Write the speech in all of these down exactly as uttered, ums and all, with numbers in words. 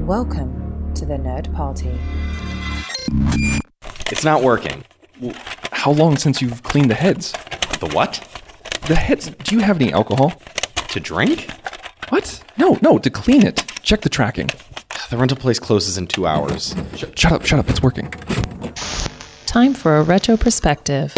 Welcome to the Nerd Party. It's not working. Well, how long since you've cleaned the heads? The what? The heads. Do you have any alcohol? To drink? What? No, no, to clean it. Check the tracking. The rental place closes in two hours. Sh- shut up, shut up, it's working. Time for a retro perspective.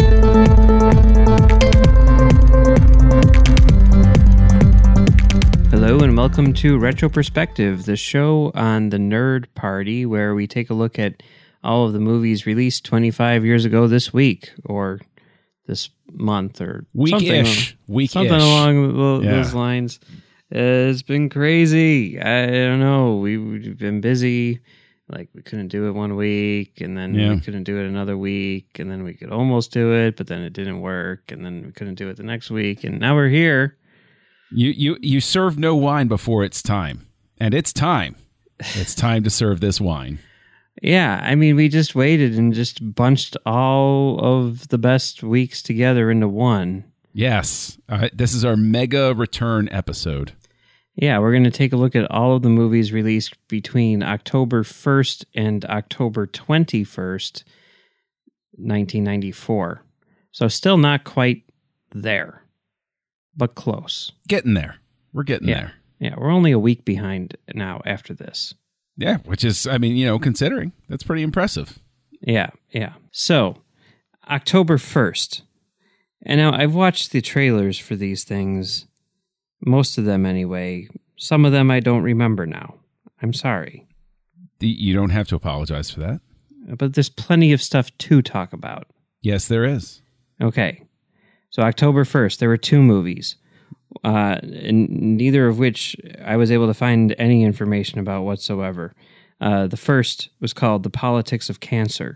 Hello and welcome to Retro Perspective, the show on the Nerd Party where we take a look at all of the movies released twenty-five years ago this week or this month or Week-ish. something, Week-ish. something along the, Yeah. those lines. Uh, it's been crazy. I don't know. We, we've been busy. Like we couldn't do it one week, and then Yeah. we couldn't do it another week, and then we could almost do it, but then it didn't work, and then we couldn't do it the next week, and now we're here. You you you serve no wine before it's time, and it's time. It's time to serve this wine. Yeah, I mean, we just waited and just bunched all of the best weeks together into one. Yes, uh, this is our mega return episode. Yeah, we're going to take a look at all of the movies released between October first and October twenty-first, nineteen ninety-four. So still not quite there, but close. Getting there. We're getting Yeah. there. Yeah, we're only a week behind now after this. Yeah, which is, I mean, you know, considering, that's pretty impressive. Yeah, yeah. So, October first. And now I've watched the trailers for these things, most of them anyway. Some of them I don't remember now. I'm sorry. The- You don't have to apologize for that. But there's plenty of stuff to talk about. Yes, there is. Okay. So, October first, there were two movies, uh, and neither of which I was able to find any information about whatsoever. Uh, the first was called The Politics of Cancer.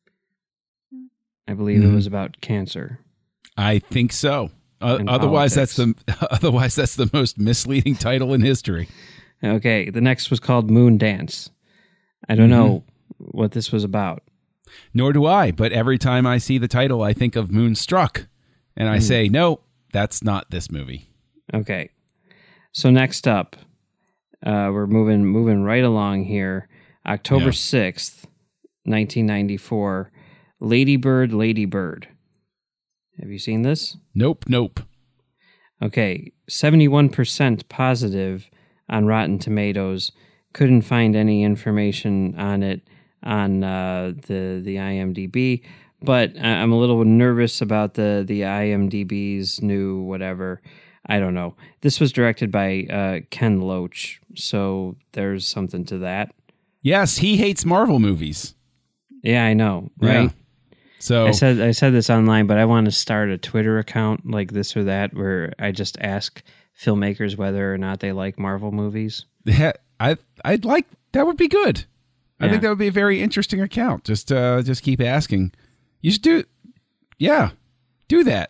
I believe Mhm. it was about cancer. I think so. Uh, And otherwise, that's politics. the otherwise that's the most misleading title in history. Okay, the next was called Moon Dance. I don't know what this was about. Nor do I, but every time I see the title, I think of Moonstruck, and I say, no, that's not this movie. Okay, so next up, uh, we're moving moving right along here. October sixth, nineteen ninety four, Lady Bird, Lady Bird. Have you seen this? Nope, nope. Okay, seventy one percent positive on Rotten Tomatoes. Couldn't find any information on it on uh, the the IMDb, but I- I'm a little nervous about the the IMDb's new whatever. I don't know. This was directed by uh, Ken Loach, so there's something to that. Yes, he hates Marvel movies. Yeah, I know, right? Yeah. So I said I said this online, but I want to start a Twitter account like this or that, where I just ask filmmakers whether or not they like Marvel movies. yeah, I I'd like that would be good. I Yeah. think that would be a very interesting account. Just uh, just keep asking. You should do, yeah, do that.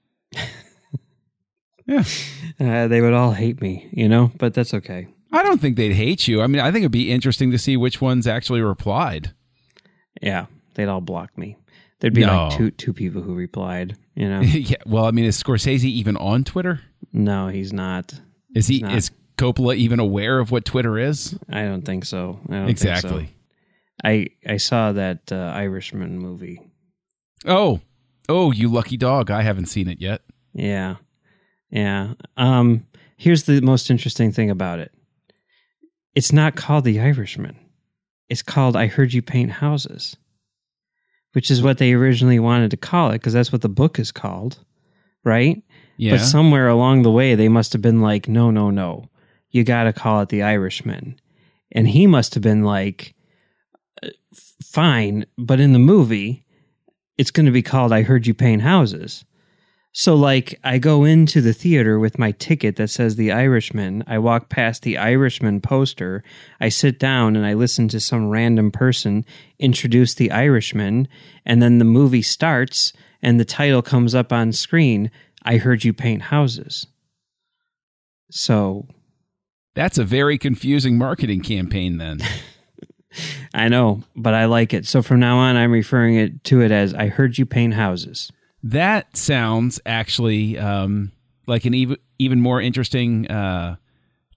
Yeah, Uh, they would all hate me, you know, but that's okay. I don't think they'd hate you. I mean, I think it'd be interesting to see which ones actually replied. Yeah, they'd all block me. There'd be No. like two two people who replied, you know. Yeah, well, I mean, is Scorsese even on Twitter? No, he's not. Is he? He's not. Is Coppola even aware of what Twitter is? I don't think so. I don't Exactly. Think so. I I saw that uh, Irishman movie. Oh, oh, you lucky dog! I haven't seen it yet. Yeah, yeah. Um, here's the most interesting thing about it. It's not called The Irishman. It's called I Heard You Paint Houses, which is what they originally wanted to call it because that's what the book is called, right? Yeah, But somewhere along the way, they must have been like, no, no, no. You got to call it The Irishman. And he must have been like, uh, fine, but in the movie, it's going to be called I Heard You Paint Houses. So, like, I go into the theater with my ticket that says The Irishman. I walk past the Irishman poster. I sit down and I listen to some random person introduce The Irishman. And then the movie starts and the title comes up on screen, I Heard You Paint Houses. So, that's a very confusing marketing campaign. Then I know, but I like it. So from now on, I'm referring it to it as I Heard You Paint Houses. that sounds actually um, like an even even more interesting uh,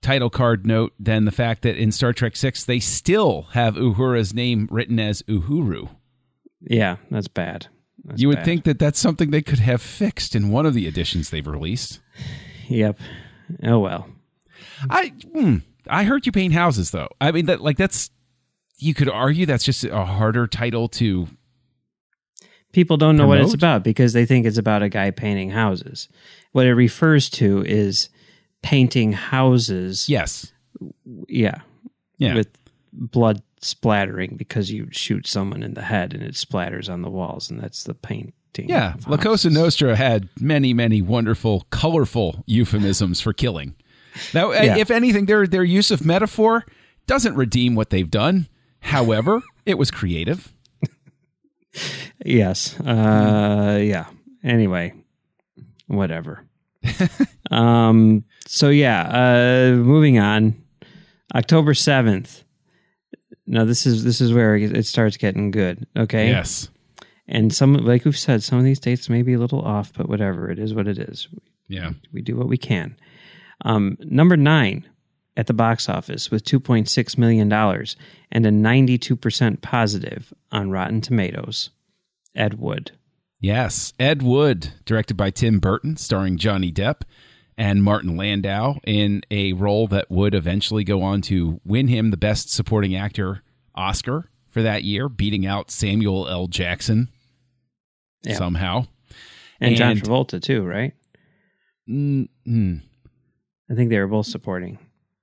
title card note than the fact that in Star Trek six, they still have Uhura's name written as Uhuru. Yeah, that's bad. That's you would bad. think that that's something they could have fixed in one of the editions they've released. Yep. Oh, well. I hmm, I heard you paint houses, though. I mean, that like that's you could argue that's just a harder title to. People don't know what it's promote? about because they think it's about a guy painting houses. What it refers to is painting houses. Yes. Yeah. Yeah. With blood splattering because you shoot someone in the head and it splatters on the walls, and that's the painting. Yeah. of La Cosa houses. Nostra had many, many wonderful, colorful euphemisms for killing. Now, Yeah. if anything, their their use of metaphor doesn't redeem what they've done. However, it was creative. Yes. Uh, yeah. Anyway, whatever. um. So yeah. Uh. Moving on. October seventh. Now this is this is where it starts getting good. Okay. Yes. And some, like we've said, some of these dates may be a little off, but whatever. It is what it is. Yeah. We do what we can. Um, number nine at the box office with two point six million dollars and a ninety-two percent positive on Rotten Tomatoes. Ed Wood. Yes. Ed Wood, directed by Tim Burton, starring Johnny Depp and Martin Landau in a role that would eventually go on to win him the Best Supporting Actor Oscar for that year, beating out Samuel L. Jackson Yeah. somehow. And, John And- Travolta, too, right? Mm-mm. I think they were both supporting.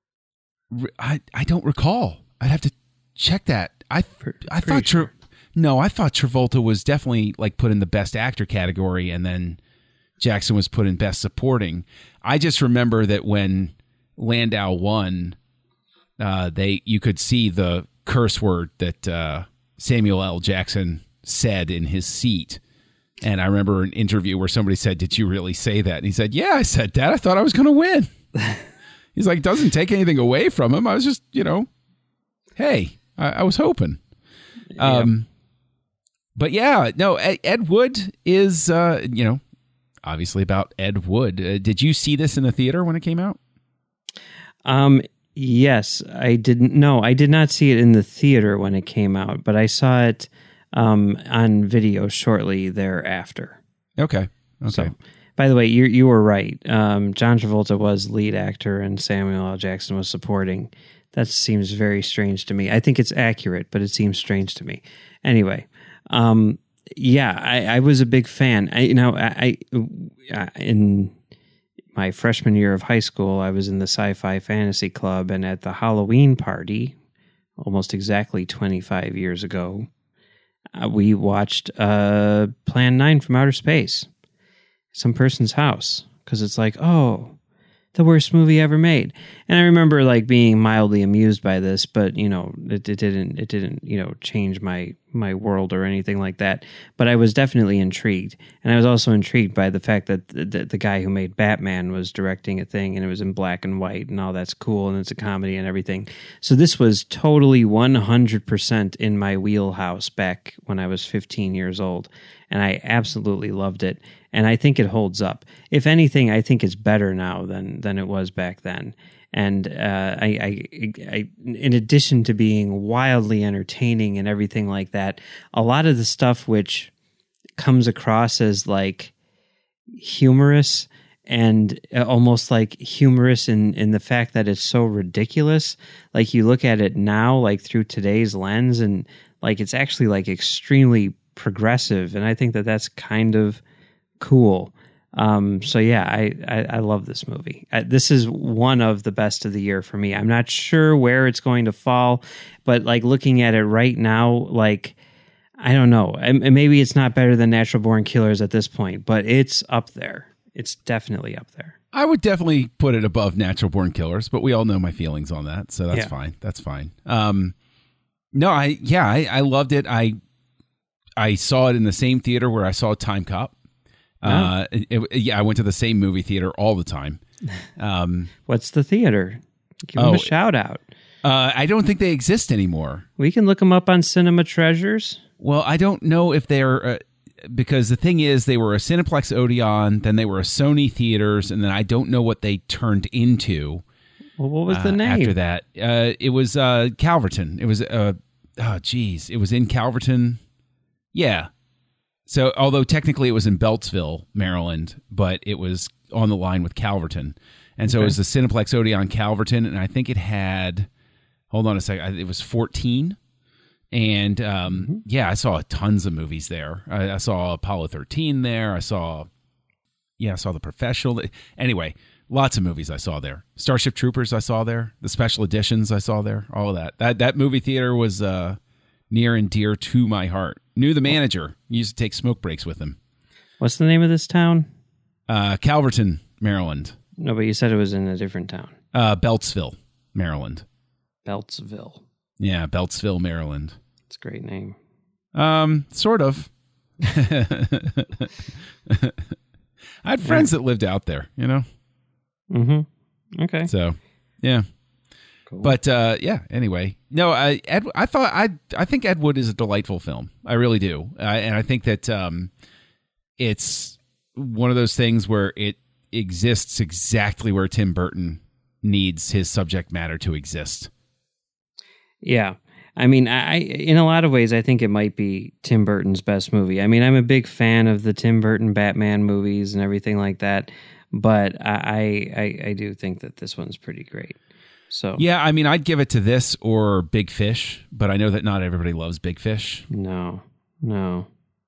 I, I don't recall. I'd have to check that. I Pre- I pretty thought Tra- sure. no, I thought Travolta was definitely like put in the Best Actor category, and then Jackson was put in Best Supporting. I just remember that when Landau won, uh, they you could see the curse word that uh, Samuel L. Jackson said in his seat. And I remember an interview where somebody said, "Did you really say that?" And he said, "Yeah, I said that. I thought I was going to win." He's like, doesn't take anything away from him. I was just, you know, hey, I, I was hoping. Um, but yeah, no, Ed, Ed Wood is, uh, you know, obviously about Ed Wood. Uh, did you see this in the theater when it came out? Um, yes, I didn't. No, I did not see it in the theater when it came out, but I saw it um, on video shortly thereafter. Okay. Okay. So, by the way, you you were right. Um, John Travolta was lead actor and Samuel L. Jackson was supporting. That seems very strange to me. I think it's accurate, but it seems strange to me. Anyway, um, yeah, I, I was a big fan. I, you know, I, I in my freshman year of high school, I was in the Sci-Fi Fantasy Club, and at the Halloween party, almost exactly twenty-five years ago, uh, we watched uh, Plan nine from Outer Space. Some person's house, because it's like, oh, the worst movie ever made. And I remember like being mildly amused by this, but you know, it, it didn't, it didn't, you know, change my my world or anything like that. But I was definitely intrigued, and I was also intrigued by the fact that the, the, the guy who made Batman was directing a thing, and it was in black and white, and all that's cool, and it's a comedy and everything. So this was totally one hundred percent in my wheelhouse back when I was fifteen years old, and I absolutely loved it. And I think it holds up. If anything, I think it's better now than than it was back then. And uh, I, I, I, in addition to being wildly entertaining and everything like that, a lot of the stuff which comes across as like humorous and almost like humorous in, in the fact that it's so ridiculous. Like you look at it now, like through today's lens, and like it's actually like extremely progressive. And I think that that's kind of cool. Um, so yeah, I, I, I love this movie. I, this is one of the best of the year for me. I'm not sure where it's going to fall, but like looking at it right now, like, I don't know. And maybe it's not better than Natural Born Killers at this point, but it's up there. It's definitely up there. I would definitely put it above Natural Born Killers, but we all know my feelings on that, so that's Yeah. fine. That's fine. Um, no, I yeah, I, I loved it. I I saw it in the same theater where I saw Time Cop. Uh, it, it- yeah, I went to the same movie theater all the time. Um, What's the theater? Give them Oh. a shout out. uh, I don't think they exist anymore. We can look them up on Cinema Treasures. Well, I don't know if they're uh, because the thing is, they were a Cineplex Odeon, then they were a Sony theaters, and then I don't know what they turned into. Well, what was the uh, name? after that? Uh, it was uh, Calverton. It was, uh, oh, geez. It was in Calverton. Yeah. So, although technically it was in Beltsville, Maryland, but it was on the line with Calverton. And so Okay. it was the Cineplex Odeon Calverton, and I think it had, hold on a second, it was fourteen. And um, Mm-hmm. yeah, I saw tons of movies there. I, I saw Apollo thirteen there. I saw, yeah, I saw The Professional. Anyway, lots of movies I saw there. Starship Troopers I saw there. The special editions I saw there. All of that. That that movie theater was uh, near and dear to my heart. Knew the manager. Used to take smoke breaks with him. What's the name of this town? Uh, Calverton, Maryland. No, but you said it was in a different town. Uh, Beltsville, Maryland. Beltsville. Yeah, Beltsville, Maryland. It's a great name. Um, sort of. I had friends that lived out there, you know? Mm-hmm. Okay. So, yeah. Cool. But uh, yeah. Anyway, no. I Ed, I thought I I think Ed Wood is a delightful film. I really do, uh, and I think that um, it's one of those things where it exists exactly where Tim Burton needs his subject matter to exist. Yeah. I mean, I, in a lot of ways, I think it might be Tim Burton's best movie. I mean, I'm a big fan of the Tim Burton Batman movies and everything like that, but I, I, I do think that this one's pretty great. So Yeah, I mean, I'd give it to this or Big Fish, but I know that not everybody loves Big Fish. no, no.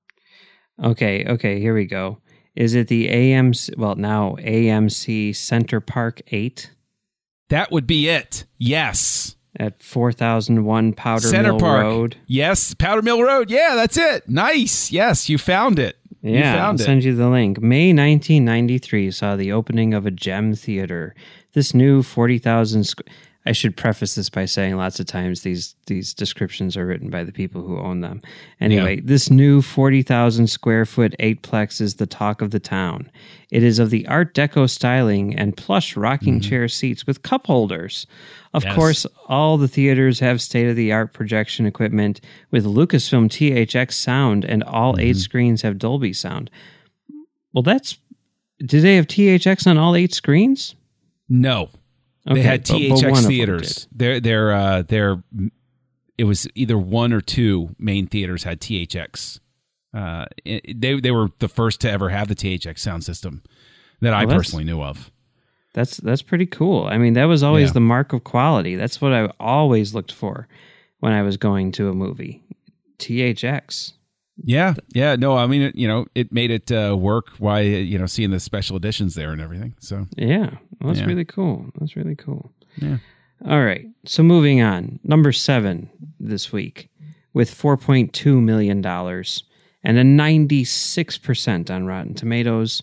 Okay, okay, here we go. Is it the A M C, well, now A M C Center Park eight That would be it. Yes. at four thousand one Powder Center Mill Park. Road? Yes, Powder Mill Road. Yeah, that's it. Nice. Yes, you found it. You Yeah, I'll found it. send you the link. May nineteen ninety-three saw the opening of a Gem Theater. This new forty thousand squ- I should preface this by saying lots of times these these descriptions are written by the people who own them. Anyway, Yeah. this new forty thousand square foot eightplex is the talk of the town. It is of the Art Deco styling and plush rocking chair seats with cup holders. Of Yes. course, all the theaters have state-of-the-art projection equipment with Lucasfilm T H X sound, and all eight screens have Dolby sound. Well, that's... Do they have T H X on all eight screens? No. Okay, They had but- but T H one X of them theaters. did. They're they're uh they're it was either one or two main theaters had T H X. Uh it- they they were the first to ever have the T H X sound system that I Well, that's- personally knew of. That's that's pretty cool. I mean, that was always Yeah. the mark of quality. That's what I always looked for when I was going to a movie. T H X. Yeah. Yeah, no, I mean it, you know, it made it uh work why you know seeing the special editions there and everything. So, Yeah, well, that's Yeah. really cool. That's really cool. yeah. All right. So moving on, number seven this week with four point two million dollars and a ninety-six percent on Rotten Tomatoes,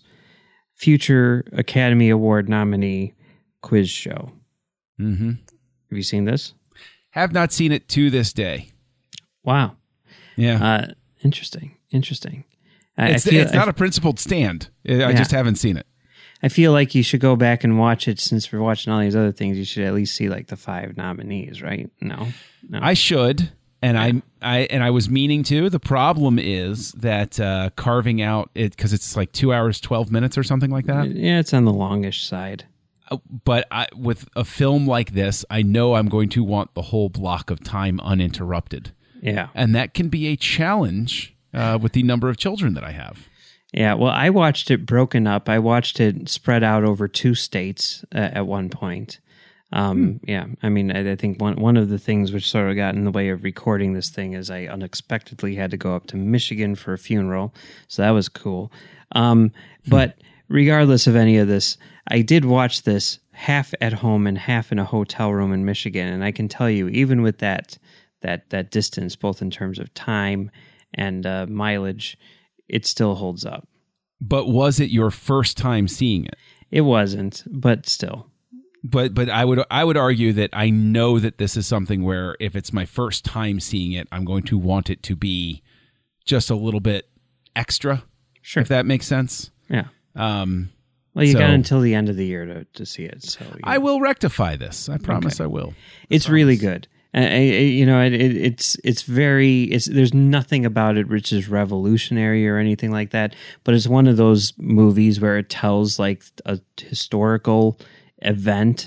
future Academy Award nominee Quiz Show. Mhm. Have you seen this? Have not seen it to this day. Wow. Yeah. Uh, interesting. Interesting. I, it's I feel, it's not I, a principled stand. I Yeah. just haven't seen it. I feel like you should go back and watch it since we're watching all these other things. You should at least see like the five nominees, right? No. No. I should, and I, I, and I was meaning to. The problem is that uh, carving out it because it's like two hours, twelve minutes, or something like that. yeah, it's on the longish side. Uh, But I, with a film like this, I know I'm going to want the whole block of time uninterrupted, Yeah. and that can be a challenge uh, with the number of children that I have. Yeah, well, I watched it broken up. I watched it spread out over two states uh, at one point. Um, Yeah, I mean, I, I think one one of the things which sort of got in the way of recording this thing is I unexpectedly had to go up to Michigan for a funeral, so that was cool. Um, but regardless of any of this, I did watch this half at home and half in a hotel room in Michigan, and I can tell you, even with that that that distance, both in terms of time and uh, mileage, it still holds up. But was it your first time seeing it? It wasn't, but still. But but I would I would argue that I know that this is something where if it's my first time seeing it, I'm going to want it to be just a little bit extra. Sure. If that makes sense. Yeah. Um, Well, you so- got until the end of the year to, to see it. So you- I will rectify this. I promise Okay. I will. It's really good. And I, I- you know, it, it, it's it's very. It's there's nothing about it which is revolutionary or anything like that. But it's one of those movies where it tells like a historical event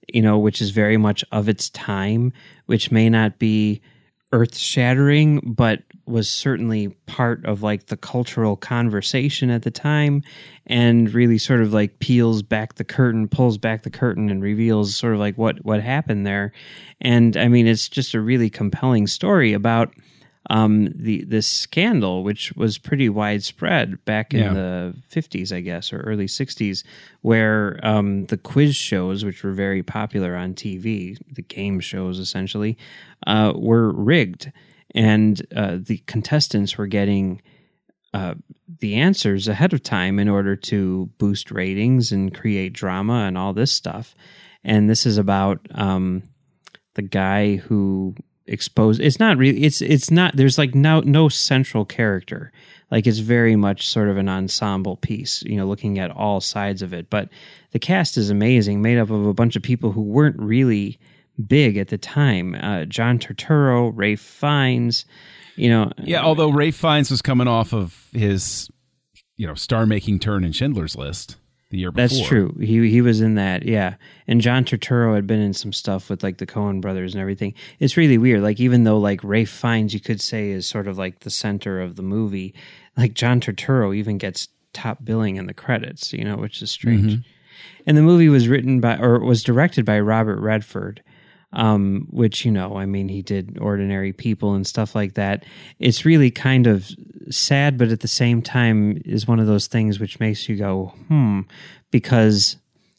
you know, which is very much of its time, which may not be earth-shattering, but was certainly part of like the cultural conversation at the time, and really sort of like peels back the curtain, pulls back the curtain, and reveals sort of like what what happened there. And I mean, it's just a really compelling story about um, the this scandal, which was pretty widespread back in Yeah. the fifties, I guess, or early sixties, where um, the quiz shows, which were very popular on T V, the game shows essentially, uh, were rigged. And uh, the contestants were getting uh, the answers ahead of time in order to boost ratings and create drama and all this stuff. And this is about um, the guy who exposed. It's not really. It's it's not. There's like no no central character. Like it's very much sort of an ensemble piece. You know, looking at all sides of it. But the cast is amazing, made up of a bunch of people who weren't really big at the time. Uh, John Turturro, Ralph Fiennes, you know. Yeah, although Ralph Fiennes was coming off of his, you know, star-making turn in Schindler's List the year before. That's true. He he was in that, yeah. And John Turturro had been in some stuff with like the Coen brothers and everything. It's really weird. Like even though like Ralph Fiennes, you could say, is sort of like the center of the movie, like John Turturro even gets top billing in the credits, you know, which is strange. Mm-hmm. And the movie was written by, or was directed by Robert Redford. Um, which, you know, I mean, he did Ordinary People and stuff like that. It's really kind of sad, but at the same time is one of those things which makes you go, hmm, because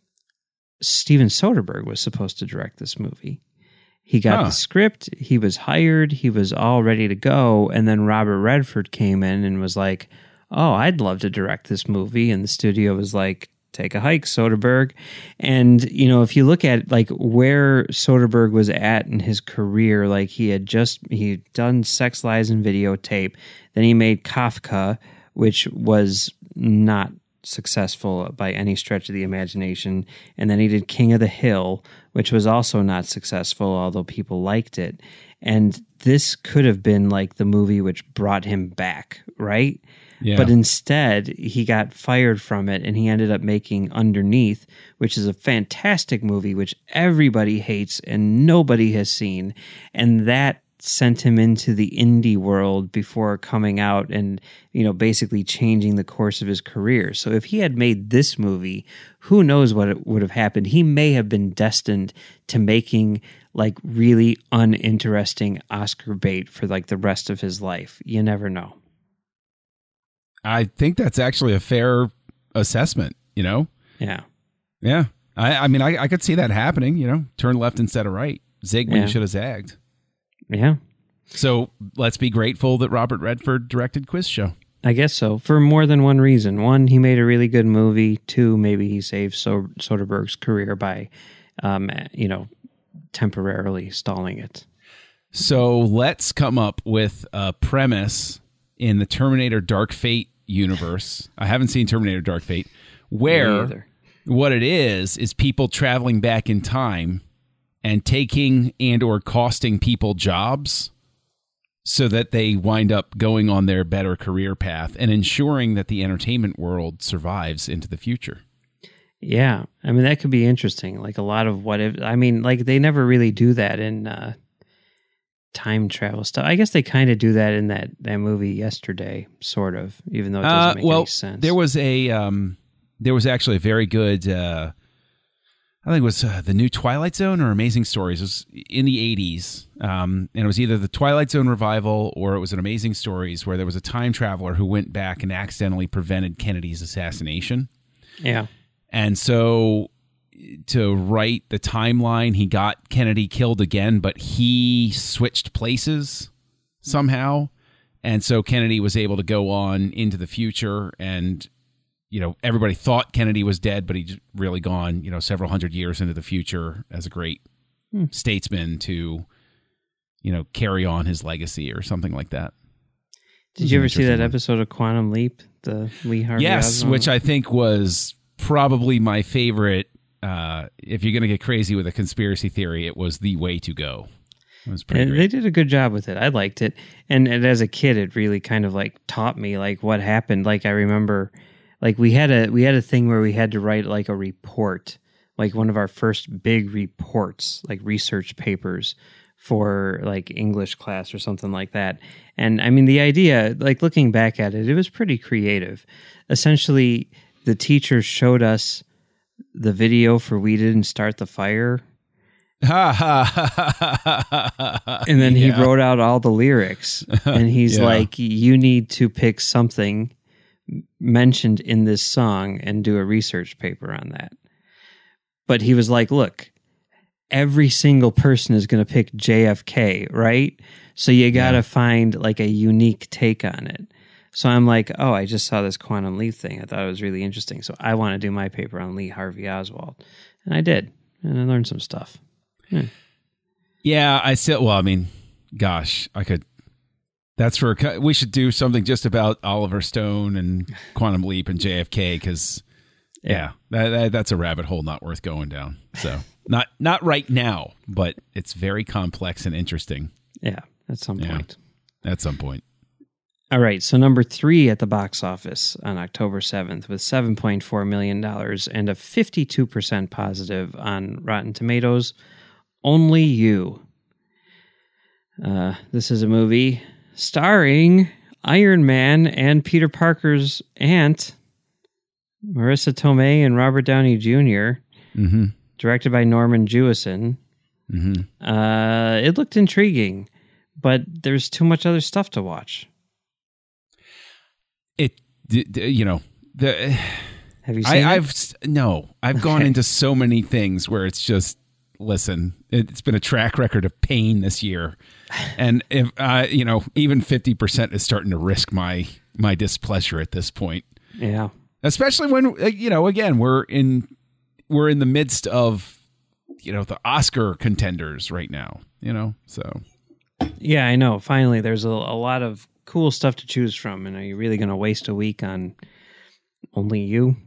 Steven Soderbergh was supposed to direct this movie. He got Huh. the script, he was hired, he was all ready to go, and then Robert Redford came in and was like, oh, I'd love to direct this movie, and the studio was like, take a hike, Soderbergh. And, you know, if you look at like where Soderbergh was at in his career, like he had just, he'd done Sex, Lies, and Videotape. Then he made Kafka, which was not successful by any stretch of the imagination. And then he did King of the Hill, which was also not successful, although people liked it. And this could have been like the movie which brought him back, right? Yeah. But instead, he got fired from it, and he ended up making Underneath, which is a fantastic movie, which everybody hates and nobody has seen. And that sent him into the indie world before coming out and, you know, basically changing the course of his career. So if he had made this movie, who knows what it would have happened? He may have been destined to making like really uninteresting Oscar bait for like the rest of his life. You never know. I think that's actually a fair assessment, you know? Yeah. Yeah. I, I mean, I, I could see that happening, you know? Turn left instead of right. Zig when Yeah. you should have zagged. Yeah. So let's be grateful that Robert Redford directed Quiz Show. I guess so, for more than one reason. One, he made a really good movie. Two, maybe he saved so- Soderbergh's career by, um, you know, temporarily stalling it. So let's come up with a premise in the Terminator Dark Fate universe. I haven't seen Terminator Dark Fate, Me where either. what it is is people traveling back in time and taking and or costing people jobs so that they wind up going on their better career path and ensuring that the entertainment world survives into the future. Yeah, I mean, that could be interesting. Like a lot of what if, I mean, like they never really do that in uh, time travel stuff. I guess they kind of do that in that, that movie Yesterday, sort of, even though it doesn't Uh, make well, any sense. there was a um, there was actually a very good. Uh, I think it was uh, the new Twilight Zone or Amazing Stories. It was in the eighties, um, and it was either the Twilight Zone revival or it was an Amazing Stories where there was a time traveler who went back and accidentally prevented Kennedy's assassination. Yeah. And so to write the timeline, he got Kennedy killed again, but he switched places somehow. And so Kennedy was able to go on into the future, and, you know, everybody thought Kennedy was dead, but he'd really gone, you know, several hundred years into the future as a great Hmm. statesman to, you know, carry on his legacy or something like that. Did you ever An see that interesting one. episode of Quantum Leap, the Lee Harvey Yes, Oswald? which I think was probably my favorite. Uh, if you're going to get crazy with a conspiracy theory, it was the way to go. It was pretty And great. they did a good job with it. I liked it. And, and as a kid, it really kind of like taught me like what happened. Like I remember like we had a we had a thing where we had to write like a report like one of our first big reports, like research papers for like English class or something like that. And I mean, the idea, like looking back at it, it was pretty creative. Essentially, the teacher showed us the video for We Didn't Start the Fire. And then he Yeah. wrote out all the lyrics. And he's Yeah. like, you need to pick something mentioned in this song and do a research paper on that. But he was like, look, every single person is going to pick J F K, right? So you got to Yeah. find like a unique take on it. So I'm like, oh, I just saw this Quantum Leap thing. I thought it was really interesting. So I want to do my paper on Lee Harvey Oswald. And I did. And I learned some stuff. Hmm. Yeah, I still. Well, I mean, gosh, I could. That's for. We should do something just about Oliver Stone and Quantum Leap and J F K because, yeah, that, that, that's a rabbit hole not worth going down. So not not right now, but it's very complex and interesting Yeah, at some Yeah. point. at some point. All right, so number three at the box office on October seventh with seven point four million dollars and a fifty-two percent positive on Rotten Tomatoes, Only You. Uh, this is a movie starring Iron Man and Peter Parker's aunt, Marissa Tomei and Robert Downey Junior, Mm-hmm. directed by Norman Jewison. Mm-hmm. Uh, it looked intriguing, but there's too much other stuff to watch. It, d- d- you know, the. Have you seen I, it? I've s- no, I've gone Okay. into so many things where it's just listen. It's been a track record of pain this year, and if uh, you know, even fifty percent is starting to risk my my displeasure at this point. Yeah. Especially when uh, you know, again, we're in we're in the midst of you know the Oscar contenders right now. You know, so Yeah, I know. Finally, there's a, a lot of cool stuff to choose from. And are you really going to waste a week on Only You?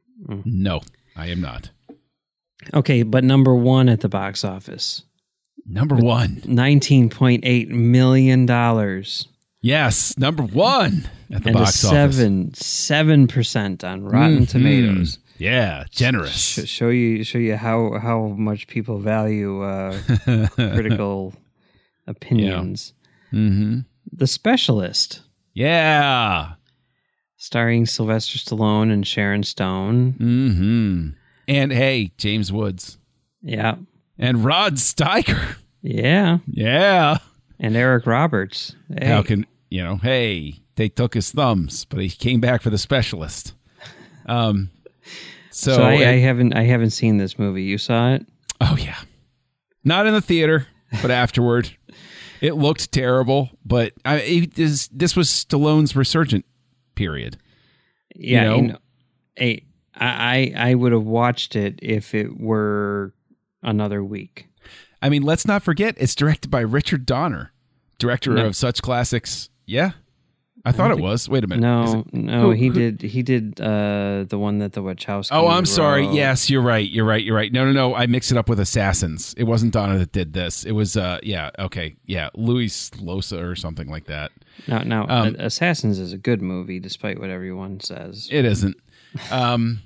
no, I am not. Okay, but number one at the box office, Number one, nineteen point eight million dollars. yes, number one at the And a box office. seven, seven percent on Rotten Mhm. Tomatoes. Yeah, generous. Sh- show you, show you how, how much people value uh, critical opinions. Mm-hmm. The Specialist, Yeah. starring Sylvester Stallone and Sharon Stone. Mm-hmm. And hey, James Woods Yeah. and Rod Steiger. Yeah. Yeah. And Eric Roberts. Hey. How can you know? Hey, they took his thumbs, but he came back for The Specialist. Um. So, So, I, I and- haven't I haven't seen this movie. You saw it? oh yeah, not in the theater, but afterward, it looked terrible. But I, it, this this was Stallone's resurgent period. Yeah. know? You know, hey, I I I would have watched it if it were another week. I mean, let's not forget it's directed by Richard Donner, director No. of such classics. Yeah, I thought it was. Wait a minute. Is No, it- no, who- he who- did he did uh, the one that the Wachowskis. Oh, I'm sorry. wrote. Yes, you're right. You're right. You're right. No, no, no. I mixed it up with Assassins. It wasn't Donna that did this. It was, uh, yeah, okay. Yeah, Luis Losa or something like that. Now, now Um, Assassins is a good movie, despite what everyone says. It isn't. Um,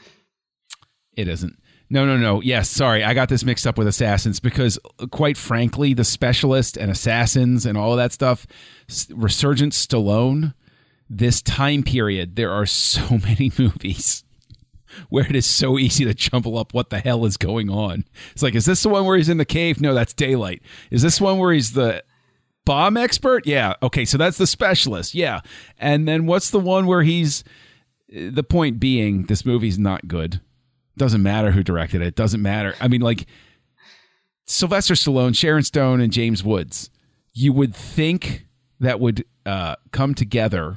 it isn't. No, no, no. Yes, sorry. I got this mixed up with Assassins because, quite frankly, The Specialist and Assassins and all of that stuff, S- Resurgent Stallone, this time period, there are so many movies where it is so easy to jumble up what the hell is going on. It's like, is this the one where he's in the cave? No, that's Daylight. Is this one where he's the bomb expert? Yeah. Okay, so that's The Specialist. Yeah. And then what's the one where he's... The point being, this movie's not good. Doesn't matter who directed it. Doesn't matter. I mean, like, Sylvester Stallone, Sharon Stone, and James Woods, you would think that would uh, come together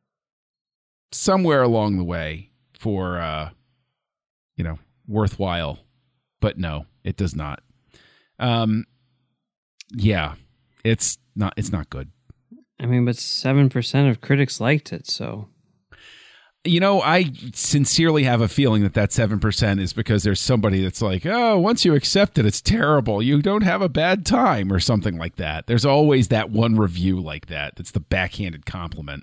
somewhere along the way for, uh, you know, worthwhile. But no, it does not. Um, yeah, it's not. It's not good. I mean, but seven percent of critics liked it, so You know, I sincerely have a feeling that that seven percent is because there's somebody that's like, oh, once you accept it, it's terrible. You don't have a bad time or something like that. There's always that one review like that. That's the backhanded compliment.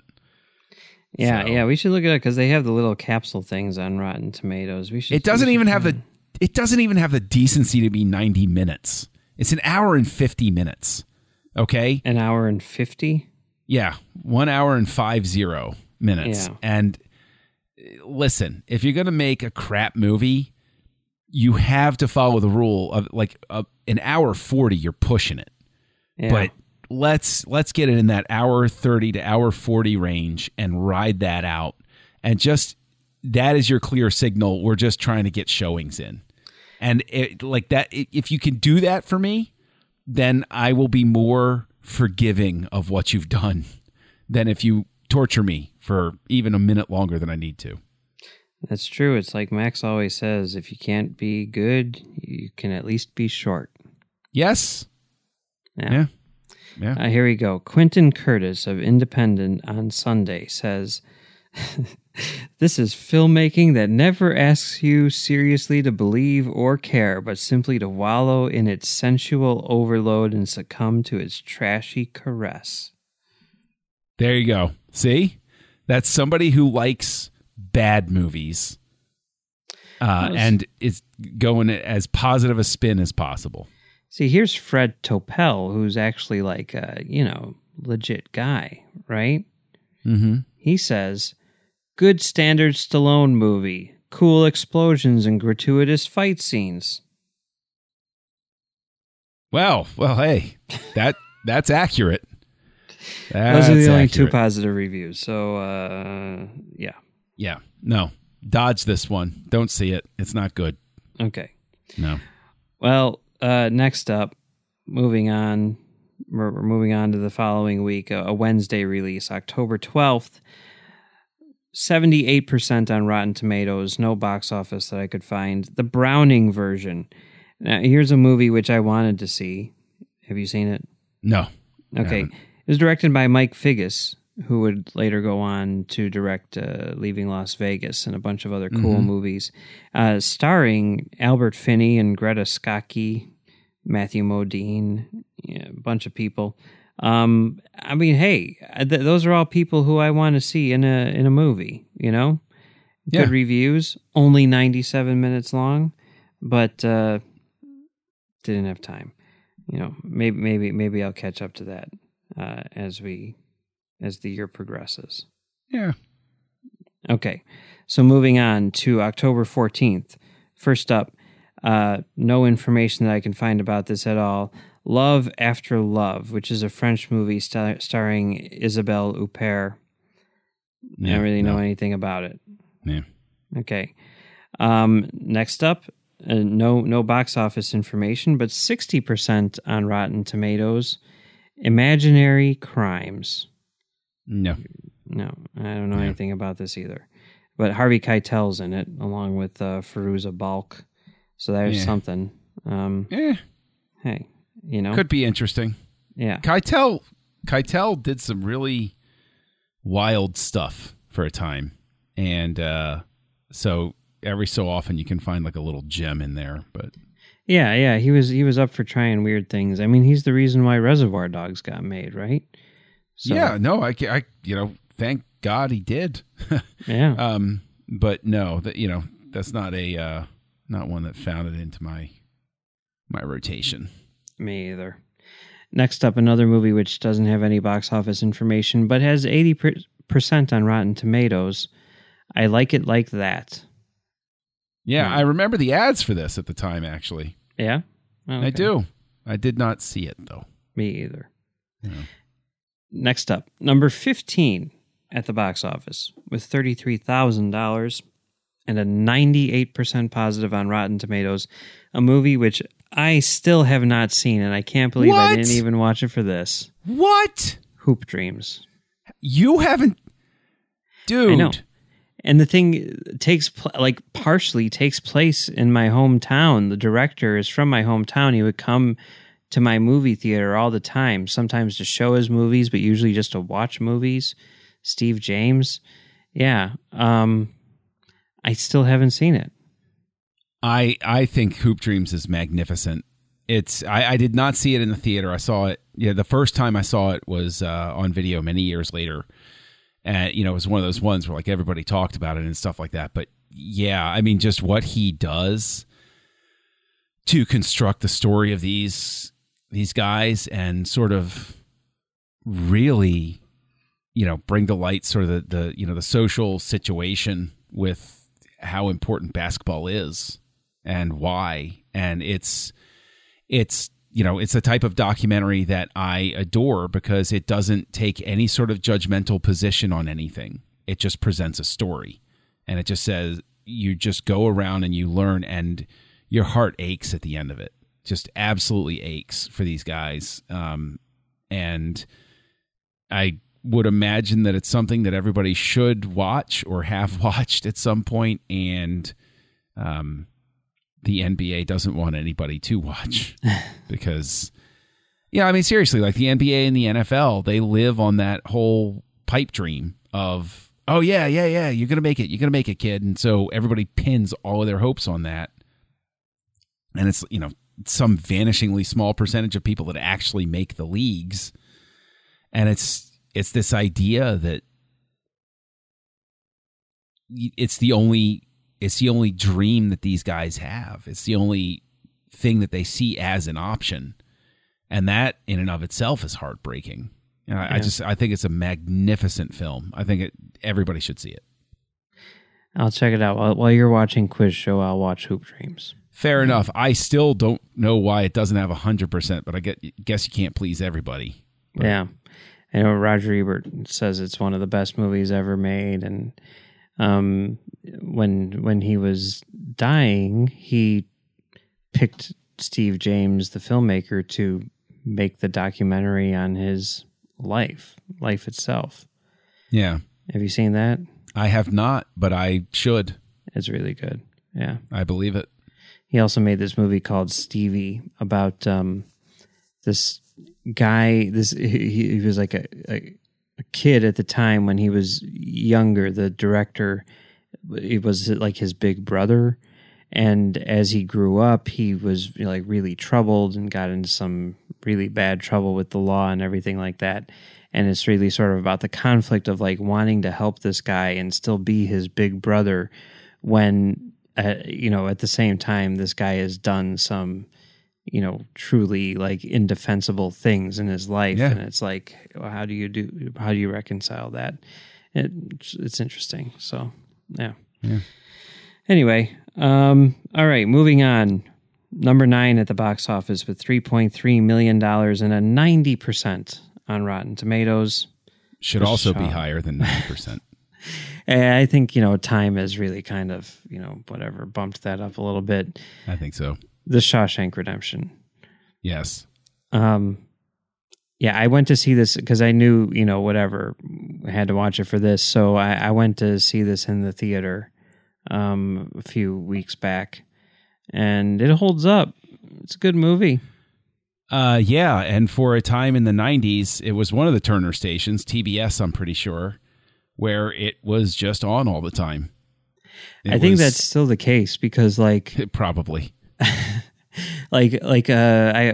yeah, So- yeah. We should look it up because they have the little capsule things on Rotten Tomatoes. We should. It doesn't we should even have try the it doesn't even have the decency to be ninety minutes. It's an hour and fifty minutes. Okay? An hour and fifty? Yeah, one hour and five zero minutes. Yeah. And listen, if you're going to make a crap movie, you have to follow the rule of like uh, an hour forty, you're pushing it. Yeah. But let's let's get it in that hour thirty to hour forty range and ride that out. And just that is your clear signal. We're just trying to get showings in. And it, like that, if you can do that for me, then I will be more forgiving of what you've done than if you torture me for even a minute longer than I need to. That's true. It's like Max always says, if you can't be good, you can at least be short. Yes. Yeah. Yeah. yeah. Uh, here we go. Quentin Curtis of Independent on Sunday says, this is filmmaking that never asks you seriously to believe or care, but simply to wallow in its sensual overload and succumb to its trashy caress. There you go. See? That's somebody who likes bad movies uh, was, and is going as positive a spin as possible. See, here's Fred Topel, who's actually like a, you know, legit guy, right? Mm-hmm. He says, good standard Stallone movie, cool explosions and gratuitous fight scenes. Well, well, hey, that that's accurate. That's Those are the only accurate. two positive reviews. So, uh, yeah. Yeah. No. Dodge this one. Don't see it. It's not good. Okay. No. Well, uh, next up, moving on, we're, we're moving on to the following week, a, a Wednesday release, October twelfth. seventy-eight percent on Rotten Tomatoes, no box office that I could find. The Browning version. Now, here's a movie which I wanted to see. Have you seen it? No. Okay. It was directed by Mike Figgis, who would later go on to direct uh, Leaving Las Vegas and a bunch of other cool Mm-hmm. movies. Uh, starring Albert Finney and Greta Scacchi, Matthew Modine, yeah, a bunch of people. Um, I mean, hey, th- those are all people who I want to see in a in a movie, you know? Good Yeah. reviews, only ninety-seven minutes long, but uh, didn't have time. You know, maybe maybe maybe I'll catch up to that uh, as we as the year progresses. Yeah. Okay, so moving on to October fourteenth. First up, uh, no information that I can find about this at all. Love After Love, which is a French movie star- starring Isabelle Huppert. I don't really know no. anything about it. Yeah. Okay. Um, next up, uh, no no box office information, but sixty percent on Rotten Tomatoes. Imaginary Crimes. No. No, I don't know Yeah. anything about this either. But Harvey Keitel's in it, along with uh, Fairuza Balk. So there's Yeah. something. Um, Eh, hey, you know? could be interesting. Yeah. Keitel, Keitel did some really wild stuff for a time. And uh, so every so often you can find like a little gem in there. But Yeah, yeah, he was he was up for trying weird things. I mean, he's the reason why Reservoir Dogs got made, right? So, yeah, no, I, ca- I, you know, thank God he did. yeah. um, but no, that you know, that's not a uh, not one that found it into my my rotation. Me either. Next up, another movie which doesn't have any box office information, but has eighty percent on Rotten Tomatoes. I Like It Like That. Yeah, Hmm. I remember the ads for this at the time. Actually, Yeah? Oh, I okay. do. I did not see it though. Me either. Yeah. Next up, number fifteen at the box office with thirty-three thousand dollars and a ninety-eight percent positive on Rotten Tomatoes. A movie which I still have not seen, and I can't believe I What? didn't even watch it for this. What? Hoop Dreams. You haven't, dude? I know. And the thing takes pl- like partially takes place in my hometown. The director is from my hometown. He would come to my movie theater all the time, sometimes to show his movies, but usually just to watch movies. Steve James. Yeah. Um, I still haven't seen it. I I think Hoop Dreams is magnificent. It's I, I did not see it in the theater. I saw it. Yeah, the first time I saw it was uh, on video many years later, and you know it was one of those ones where like everybody talked about it and stuff like that. But yeah, I mean, just what he does to construct the story of these these guys and sort of really, you know, bring to light sort of the, the you know the social situation with how important basketball is and why. And it's it's you know it's a type of documentary that I adore because it doesn't take any sort of judgmental position on anything. It just presents a story, and it just says you just go around and you learn, and your heart aches at the end of it. Just absolutely aches for these guys. Um, and I would imagine that it's something that everybody should watch or have watched at some point, and um, the N B A doesn't want anybody to watch because, yeah, I mean, seriously, like the N B A and the N F L, they live on that whole pipe dream of, oh, yeah, yeah, yeah, you're going to make it, you're going to make it, kid. And so everybody pins all of their hopes on that. And it's, you know, some vanishingly small percentage of people that actually make the leagues. And it's it's this idea that it's the only it's the only dream that these guys have. It's the only thing that they see as an option. And that in and of itself is heartbreaking. And I, Yeah. I just I think it's a magnificent film. I think it, everybody should see it. I'll check it out. While, while you're watching Quiz Show, I'll watch Hoop Dreams. Fair enough. I still don't know why it doesn't have one hundred percent, but I get, guess you can't please everybody. Yeah. I know Roger Ebert says it's one of the best movies ever made. And um, when when he was dying, he picked Steve James, the filmmaker, to make the documentary on his life, life itself. Yeah. Have you seen that? I have not, but I should. It's really good. Yeah. I believe it. He also made this movie called Stevie about um, this guy. This he, he was like a, a a kid at the time when he was younger. The director, it was like his big brother, and as he grew up, he was you know, like really troubled and got into some really bad trouble with the law and everything like that. And it's really sort of about the conflict of like wanting to help this guy and still be his big brother when. Uh, you know, at the same time, this guy has done some, you know, truly like indefensible things in his life, Yeah. and it's like, well, how do you do? How do you reconcile that? It, it's interesting. So, yeah. Yeah. Anyway, um, all right, moving on. Number nine at the box office with three point three million dollars and a ninety percent on Rotten Tomatoes. Should The also be Shaw. higher than ninety percent. And I think, you know, time has really kind of, you know, whatever, bumped that up a little bit. I think so. The Shawshank Redemption. Yes. Um, yeah, I went to see this because I knew, you know, whatever, I had to watch it for this. So I, I went to see this in the theater um, a few weeks back, and it holds up. It's a good movie. Uh, yeah, and for a time in the nineties, it was one of the Turner stations, T B S, I'm pretty sure, where it was just on all the time. It I think was- that's still the case because, like, probably. like, like, uh, I,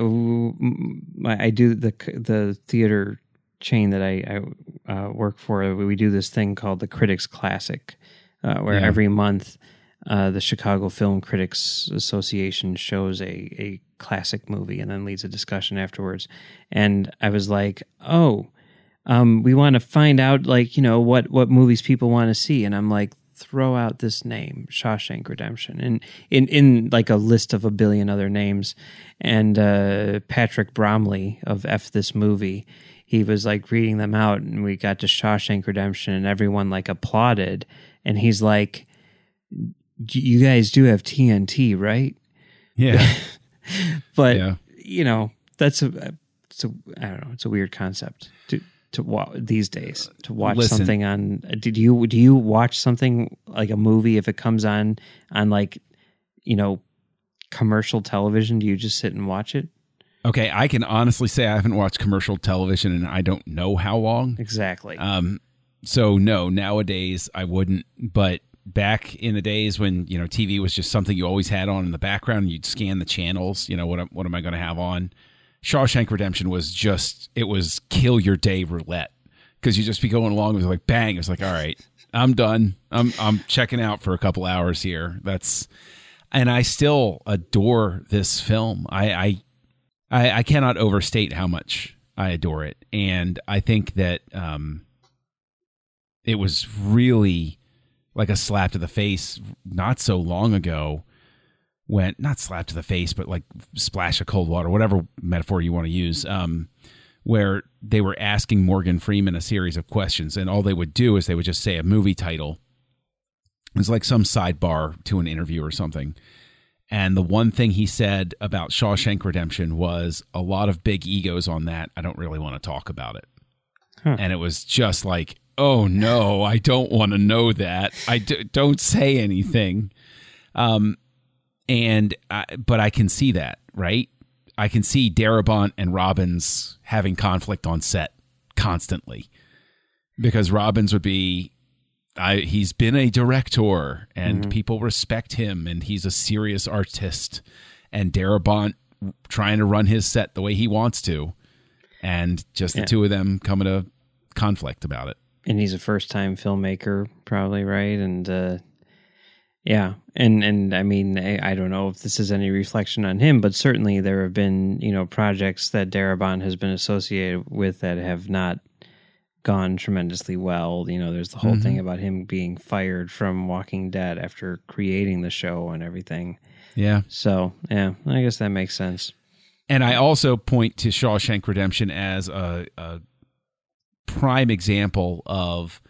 I do the the theater chain that I, I uh, work for. We do this thing called the Critics Classic, uh, where Yeah. every month uh, the Chicago Film Critics Association shows a a classic movie and then leads a discussion afterwards. And I was like, oh. Um, we want to find out, like, you know, what, what movies people want to see. And I'm like, throw out this name, Shawshank Redemption, and in, in like a list of a billion other names. And uh, Patrick Bromley of F This Movie, he was like reading them out, and we got to Shawshank Redemption, and everyone like applauded. And he's like, you guys do have T N T, right? Yeah. But, Yeah. you know, that's a, it's a, I don't know, it's a weird concept to, to watch these days, to watch Listen. something on, did you, do you watch something like a movie if it comes on, on like, you know, commercial television? Do you just sit and watch it? Okay, I can honestly say I haven't watched commercial television in I don't know how long. Exactly. Um, so no, nowadays I wouldn't. But back in the days when you know T V was just something you always had on in the background, and you'd scan the channels. You know what? am- What am I going to have on? Shawshank Redemption was just it was kill your day roulette because you just be going along. It was like bang. It was like all right, I'm done. I'm I'm checking out for a couple hours here. That's and I still adore this film. I, I, I, I cannot overstate how much I adore it, and I think that um, it was really like a slap to the face not so long ago. When not slap to the face, but like splash of cold water, whatever metaphor you want to use. Um, where they were asking Morgan Freeman a series of questions, and all they would do is they would just say a movie title. It was like some sidebar to an interview or something. And the one thing he said about Shawshank Redemption was a lot of big egos on that. I don't really want to talk about it. Huh. And it was just like, oh no, I don't want to know that. I d- don't say anything. Um, and, I, but I can see that, right? I can see Darabont and Robbins having conflict on set constantly, because Robbins would be, I, he's been a director and mm-hmm. people respect him and he's a serious artist, and Darabont trying to run his set the way he wants to, and just the yeah. two of them coming to conflict about it. And he's a first time filmmaker probably, right? And, uh, yeah. And, and I mean, I, I don't know if this is any reflection on him, but certainly there have been, you know, projects that Darabont has been associated with that have not gone tremendously well. You know, there's the whole mm-hmm. thing about him being fired from Walking Dead after creating the show and everything. Yeah. So, yeah, I guess that makes sense. And I also point to Shawshank Redemption as a, a prime example of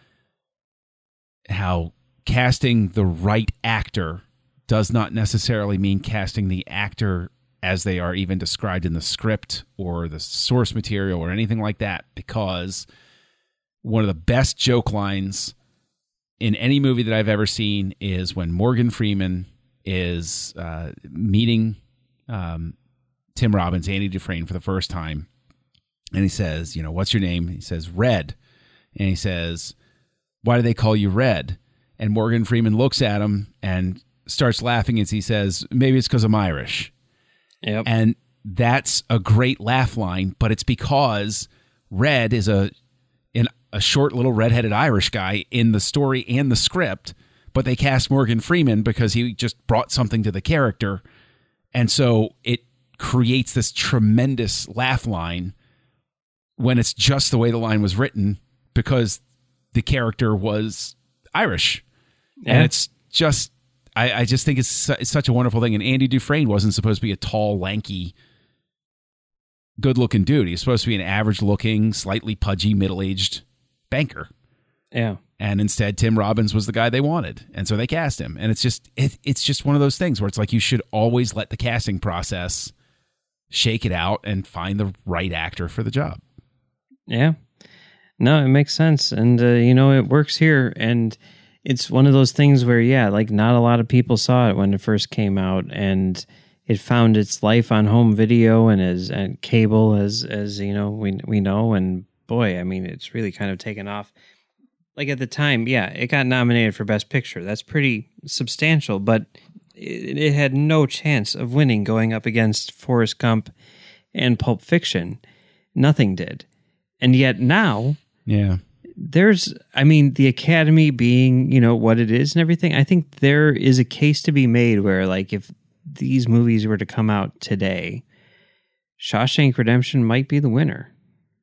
how casting the right actor does not necessarily mean casting the actor as they are even described in the script or the source material or anything like that, because one of the best joke lines in any movie that I've ever seen is when Morgan Freeman is uh, meeting um, Tim Robbins, Andy Dufresne, for the first time. And he says, you know, what's your name? He says, Red. And he says, why do they call you Red? And Morgan Freeman looks at him and starts laughing as he says, maybe it's because I'm Irish. Yep. And that's a great laugh line, but it's because Red is a in a short little redheaded Irish guy in the story and the script, but they cast Morgan Freeman because he just brought something to the character. And so it creates this tremendous laugh line when it's just the way the line was written, because the character was Irish. Yeah. And it's just, I, I just think it's, su- it's such a wonderful thing. And Andy Dufresne wasn't supposed to be a tall, lanky, good-looking dude. He's supposed to be an average-looking, slightly pudgy, middle-aged banker. Yeah. And instead, Tim Robbins was the guy they wanted, and so they cast him. And it's just, it, it's just one of those things where it's like you should always let the casting process shake it out and find the right actor for the job. Yeah. No, it makes sense. And, uh, you know, it works here. And it's one of those things where, yeah, like not a lot of people saw it when it first came out, and it found its life on home video and as and cable as, as, you know, we, we know. And boy, I mean, it's really kind of taken off. Like at the time, yeah, it got nominated for Best Picture. That's pretty substantial, but it, it had no chance of winning going up against Forrest Gump and Pulp Fiction. Nothing did. And yet now, yeah, there's, I mean, the Academy being, you know, what it is and everything, I think there is a case to be made where, like, if these movies were to come out today, Shawshank Redemption might be the winner.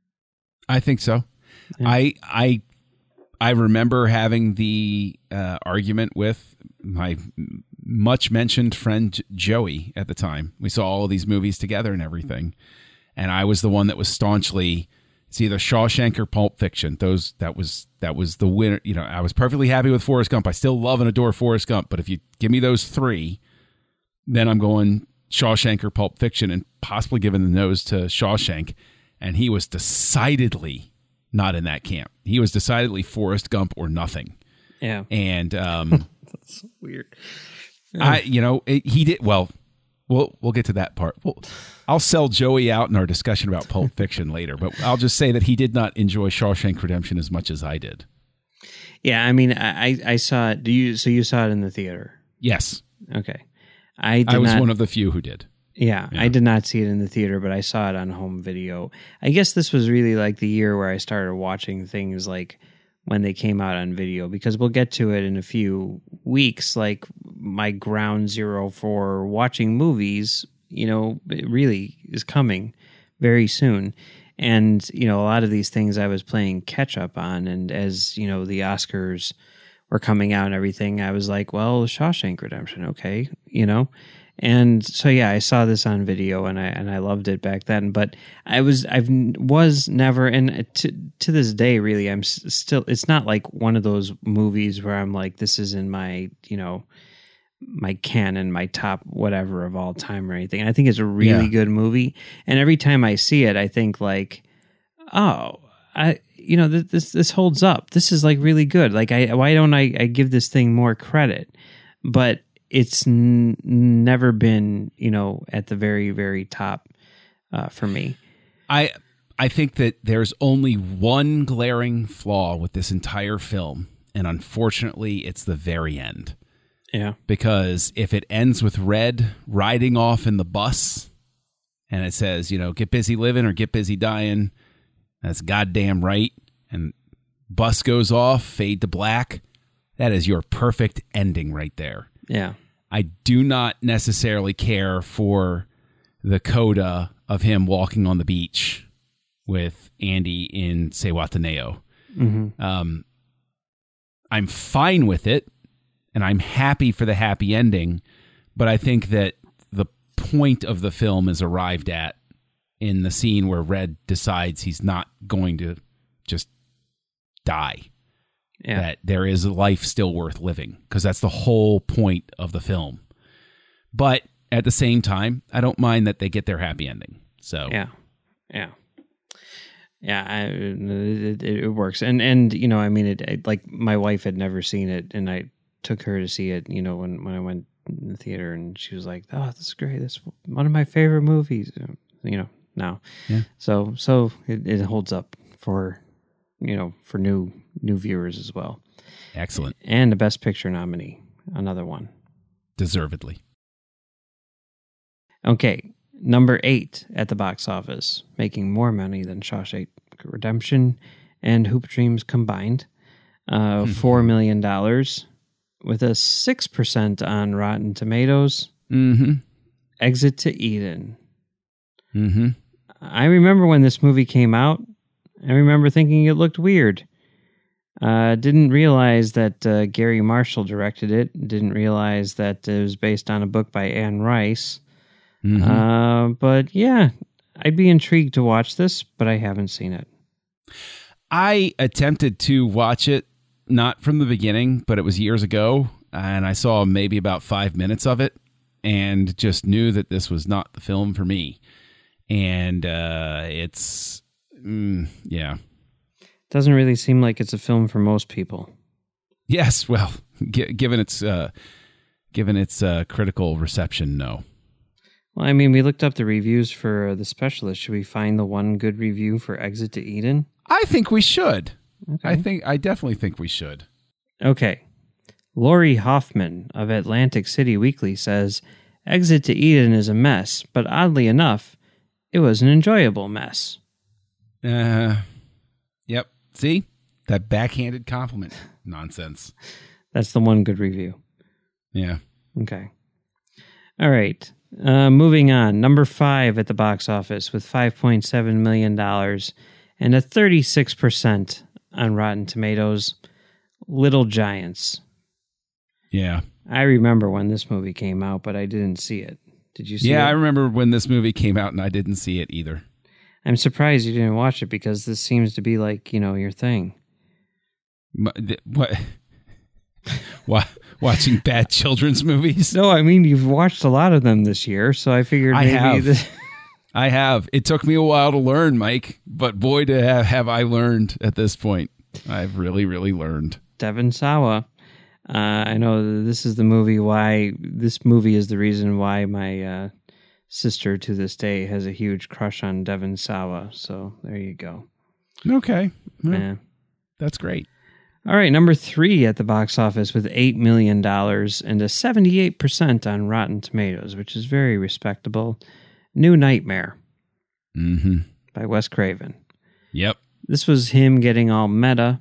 I think so. Yeah. I, I, I remember having the uh, argument with my much mentioned friend Joey at the time. We saw all of these movies together and everything. And I was the one that was staunchly, it's either Shawshank or Pulp Fiction. Those that was that was the winner. You know, I was perfectly happy with Forrest Gump. I still love and adore Forrest Gump, but if you give me those three, then I'm going Shawshank or Pulp Fiction, and possibly giving the nose to Shawshank. And he was decidedly not in that camp. He was decidedly Forrest Gump or nothing. Yeah, and um, that's weird. I, you know, it, he did well. We'll we'll get to that part. Well, I'll sell Joey out in our discussion about Pulp Fiction later, but I'll just say that he did not enjoy Shawshank Redemption as much as I did. Yeah, I mean, I I saw it. Do you? So you saw it in the theater? Yes. Okay. I did I was not, one of the few who did. Yeah, yeah, I did not see it in the theater, but I saw it on home video. I guess this was really like the year where I started watching things like when they came out on video, because we'll get to it in a few weeks. Like my ground zero for watching movies, you know, it really is coming very soon. And, you know, a lot of these things I was playing catch up on. And as, you know, the Oscars were coming out and everything, I was like, well, Shawshank Redemption, okay, you know? And so, yeah, I saw this on video and I and I loved it back then. But I was I was never, and to to this day, really, I'm s- still. It's not like one of those movies where I'm like, this is in my, you know, my canon, my top whatever of all time or anything. I think it's a really Yeah. good movie, and every time I see it, I think like, oh, I you know th- this this holds up. This is like really good. Like, I why don't I, I give this thing more credit? But it's n- never been, you know, at the very, very top uh, for me. I I think that there's only one glaring flaw with this entire film, and unfortunately, it's the very end. Yeah. Because if it ends with Red riding off in the bus, and it says, you know, get busy living or get busy dying, that's goddamn right, and bus goes off, fade to black, that is your perfect ending right there. Yeah. I do not necessarily care for the coda of him walking on the beach with Andy in Sewataneo. Mm-hmm. Um, I'm fine with it, and I'm happy for the happy ending, but I think that the point of the film is arrived at in the scene where Red decides he's not going to just die. Yeah. That there is a life still worth living, because that's the whole point of the film. But at the same time, I don't mind that they get their happy ending. So Yeah. Yeah. Yeah, I, it, it works. And, and you know, I mean, it, it like my wife had never seen it, and I took her to see it, you know, when, when I went in the theater, and she was like, oh, this is great. That's one of my favorite movies, you know, now. Yeah. So, so it, it holds up for, you know, for new, new viewers as well. Excellent. And the Best Picture nominee, another one. Deservedly. Okay, number eight at the box office, making more money than Shawshank Redemption and Hoop Dreams combined, uh, four million dollars, with a six percent on Rotten Tomatoes. Mm-hmm. Exit to Eden. Mm-hmm. I remember when this movie came out, I remember thinking it looked weird. Uh, didn't realize that uh, Gary Marshall directed it. Didn't realize that it was based on a book by Anne Rice. Mm-hmm. Uh, but yeah, I'd be intrigued to watch this, but I haven't seen it. I attempted to watch it, not from the beginning, but it was years ago, and I saw maybe about five minutes of it, and just knew that this was not the film for me. And uh, it's, mm, yeah. Doesn't really seem like it's a film for most people. Yes, well, g- given its uh, given its uh, critical reception, no. Well, I mean, we looked up the reviews for uh, The Specialist. Should we find the one good review for Exit to Eden? I think we should. Okay. I think I definitely think we should. Okay. Lori Hoffman of Atlantic City Weekly says, Exit to Eden is a mess, but oddly enough, it was an enjoyable mess. Uh, yep. See? That backhanded compliment nonsense. That's the one good review. Yeah. Okay. All right. Uh, moving on. Number five at the box office with five point seven million dollars and a thirty-six percent on Rotten Tomatoes. Little Giants. Yeah. I remember when this movie came out, but I didn't see it. Did you see Yeah, it? I remember when this movie came out and I didn't see it either. I'm surprised you didn't watch it because this seems to be like, you know, your thing. M- th- What? Wa- Watching bad children's movies? No, I mean, you've watched a lot of them this year, so I figured I maybe... have. this- I have. It took me a while to learn, Mike, but boy, to have, have I learned at this point. I've really, really learned. Devon Sawa. Uh, I know this is the movie why... This movie is the reason why my uh, sister to this day has a huge crush on Devon Sawa, so there you go. Okay. Well, Yeah. that's great. All right, number three at the box office with eight million dollars and a seventy-eight percent on Rotten Tomatoes, which is very respectable. New Nightmare Mm-hmm. by Wes Craven. Yep. This was him getting all meta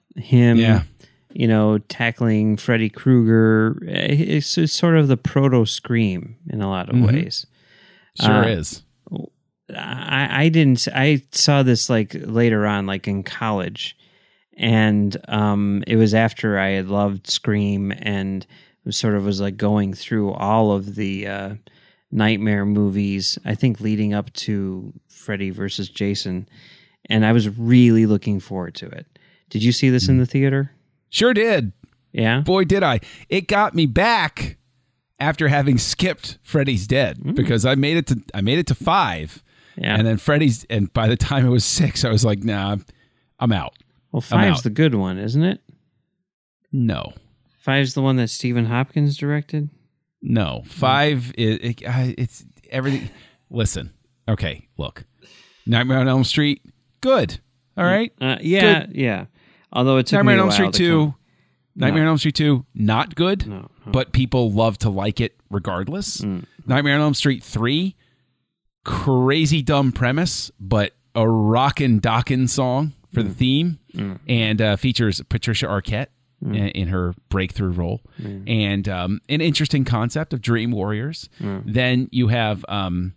him, Yeah. you know, tackling Freddy Krueger. It's, it's sort of the proto Scream in a lot of Mhm. ways. Sure Uh, is. I, I didn't. I saw this like later on, like in college, and um, it was after I had loved Scream and sort of was like going through all of the uh, Nightmare movies. I think leading up to Freddy versus Jason, and I was really looking forward to it. Did you see this in the theater? Sure did. Yeah. Boy, did I. It got me back after having skipped Freddy's Dead because I made it to I made it to five. Yeah. And then Freddy's and by the time it was six, I was like, nah, I'm out. Well, I'm five's out. the good one, isn't it? No. Five's the one that Stephen Hopkins directed. No. Five is it, I- it's everything. Listen. Okay, look. Nightmare on Elm Street, good. All right. Uh, yeah, Good. yeah. Although it took Nightmare me on a Elm while Street to two. come- Nightmare No. on Elm Street two, not good, No, no. but people love to like it regardless. Nightmare on Elm Street three, crazy dumb premise, but a rockin' dockin' song for the theme, and uh, features Patricia Arquette in, in her breakthrough role, and um, an interesting concept of Dream Warriors. Then you have, um,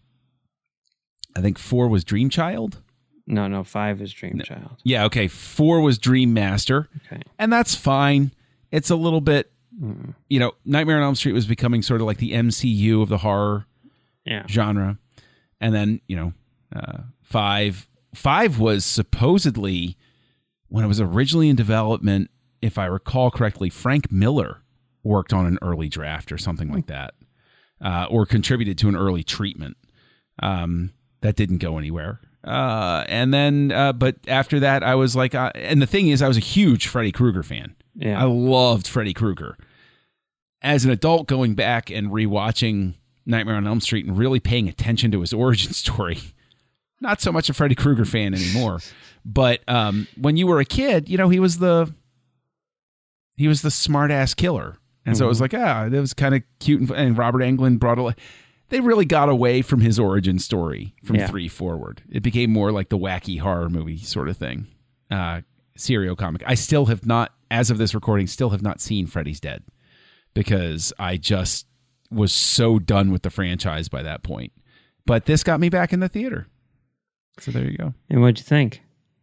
I think four was Dream Child. No, no. Five is Dream Child. Yeah, okay. Four was Dream Master. Okay. And that's fine. It's a little bit, you know, Nightmare on Elm Street was becoming sort of like the M C U of the horror Yeah. genre. And then, you know, uh, five, five was supposedly, when it was originally in development, if I recall correctly, Frank Miller worked on an early draft or something like that, uh, or contributed to an early treatment. Um, that didn't go anywhere. Uh, and then, uh, but after that, I was like, uh, and the thing is, I was a huge Freddy Krueger fan. Yeah. I loved Freddy Krueger. As an adult, going back and rewatching Nightmare on Elm Street and really paying attention to his origin story, not so much a Freddy Krueger fan anymore. But um, when you were a kid, you know, he was the he was the smart ass killer, and so it was like, ah, that was kind of cute. And, and Robert Englund brought a. They really got away from his origin story from Yeah. three forward. It became more like the wacky horror movie sort of thing. Uh, serial comic. I still have not, as of this recording, still have not seen Freddy's Dead because I just was so done with the franchise by that point. But this got me back in the theater. So there you go. And what'd you think?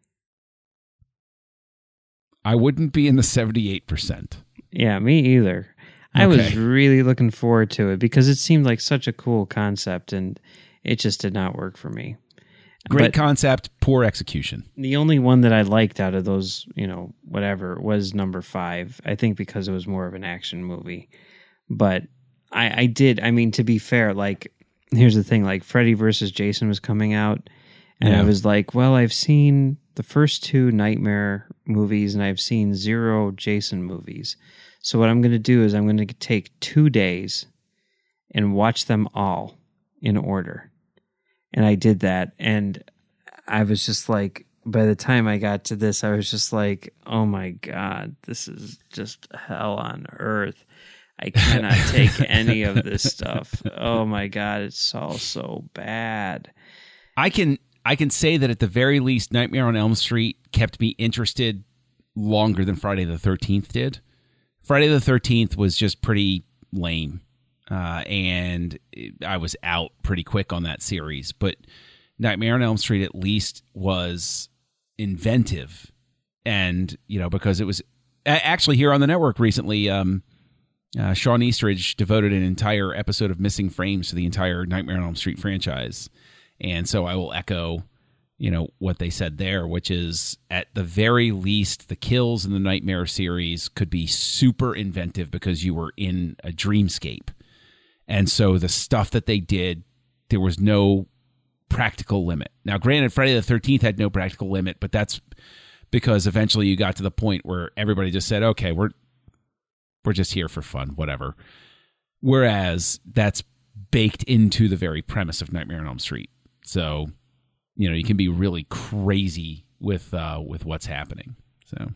I wouldn't be in the seventy-eight percent. Yeah, me either. I was Okay. really looking forward to it because it seemed like such a cool concept, and it just did not work for me. Great But concept, poor execution. the only one that I liked out of those, you know, whatever, was number five. I think because it was more of an action movie. But I, I did, I mean, to be fair, like, here's the thing, like, Freddy versus Jason was coming out, and Yeah. I was like, well, I've seen the first two Nightmare movies, and I've seen zero Jason movies. So what I'm going to do is I'm going to take two days and watch them all in order. And I did that. And I was just like, by the time I got to this, I was just like, oh my God, this is just hell on earth. I cannot take any of this stuff. Oh my God, it's all so bad. I can I can say that at the very least, Nightmare on Elm Street kept me interested longer than Friday the thirteenth did. Friday the thirteenth was just pretty lame, uh, and I was out pretty quick on that series. But Nightmare on Elm Street at least was inventive, and you know because it was a- actually here on the network recently. Um, uh, Sean Eastridge devoted an entire episode of Missing Frames to the entire Nightmare on Elm Street franchise. And so I will echo, you know, what they said there, which is at the very least, the kills in the Nightmare series could be super inventive because you were in a dreamscape. And so the stuff that they did, there was no practical limit. Now, granted, Friday the thirteenth had no practical limit, but that's because eventually you got to the point where everybody just said, okay, we're we're just here for fun, whatever. Whereas that's baked into the very premise of Nightmare on Elm Street. So, you know, you can be really crazy with uh, with what's happening. So,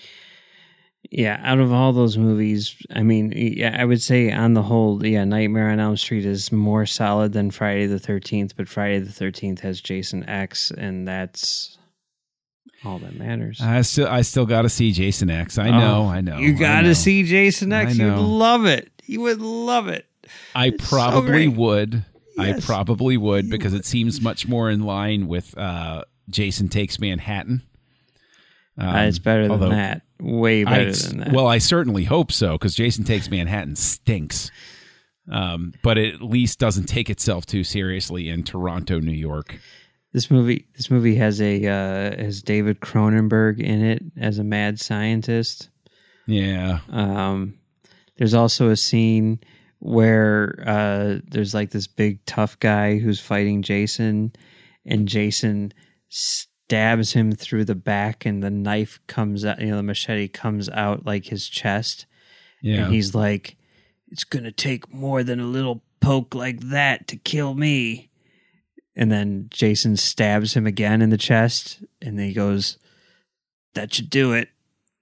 Yeah, out of all those movies, I mean, yeah, I would say on the whole, yeah, Nightmare on Elm Street is more solid than Friday the thirteenth, but Friday the thirteenth has Jason X, and that's all that matters. I still, I still got to see Jason X. I know, Oh, I know. You I got know. to see Jason X. I You'd know. love it. You would love it. I It's so probably great. would. I Yes. probably would because it seems much more in line with uh, Jason Takes Manhattan. Um, Uh, it's better than although that. Way I better ex- than that. Well, I certainly hope so because Jason Takes Manhattan stinks. Um, but it at least doesn't take itself too seriously in Toronto, New York. This movie, this movie has a uh, has David Cronenberg in it as a mad scientist. Yeah. Um, there's also a scene where uh, there's like this big tough guy who's fighting Jason, and Jason stabs him through the back, and the knife comes out. You know, the machete comes out like his chest, Yeah. and he's like, "It's gonna take more than a little poke like that to kill me." And then Jason stabs him again in the chest, and then he goes, "That should do it."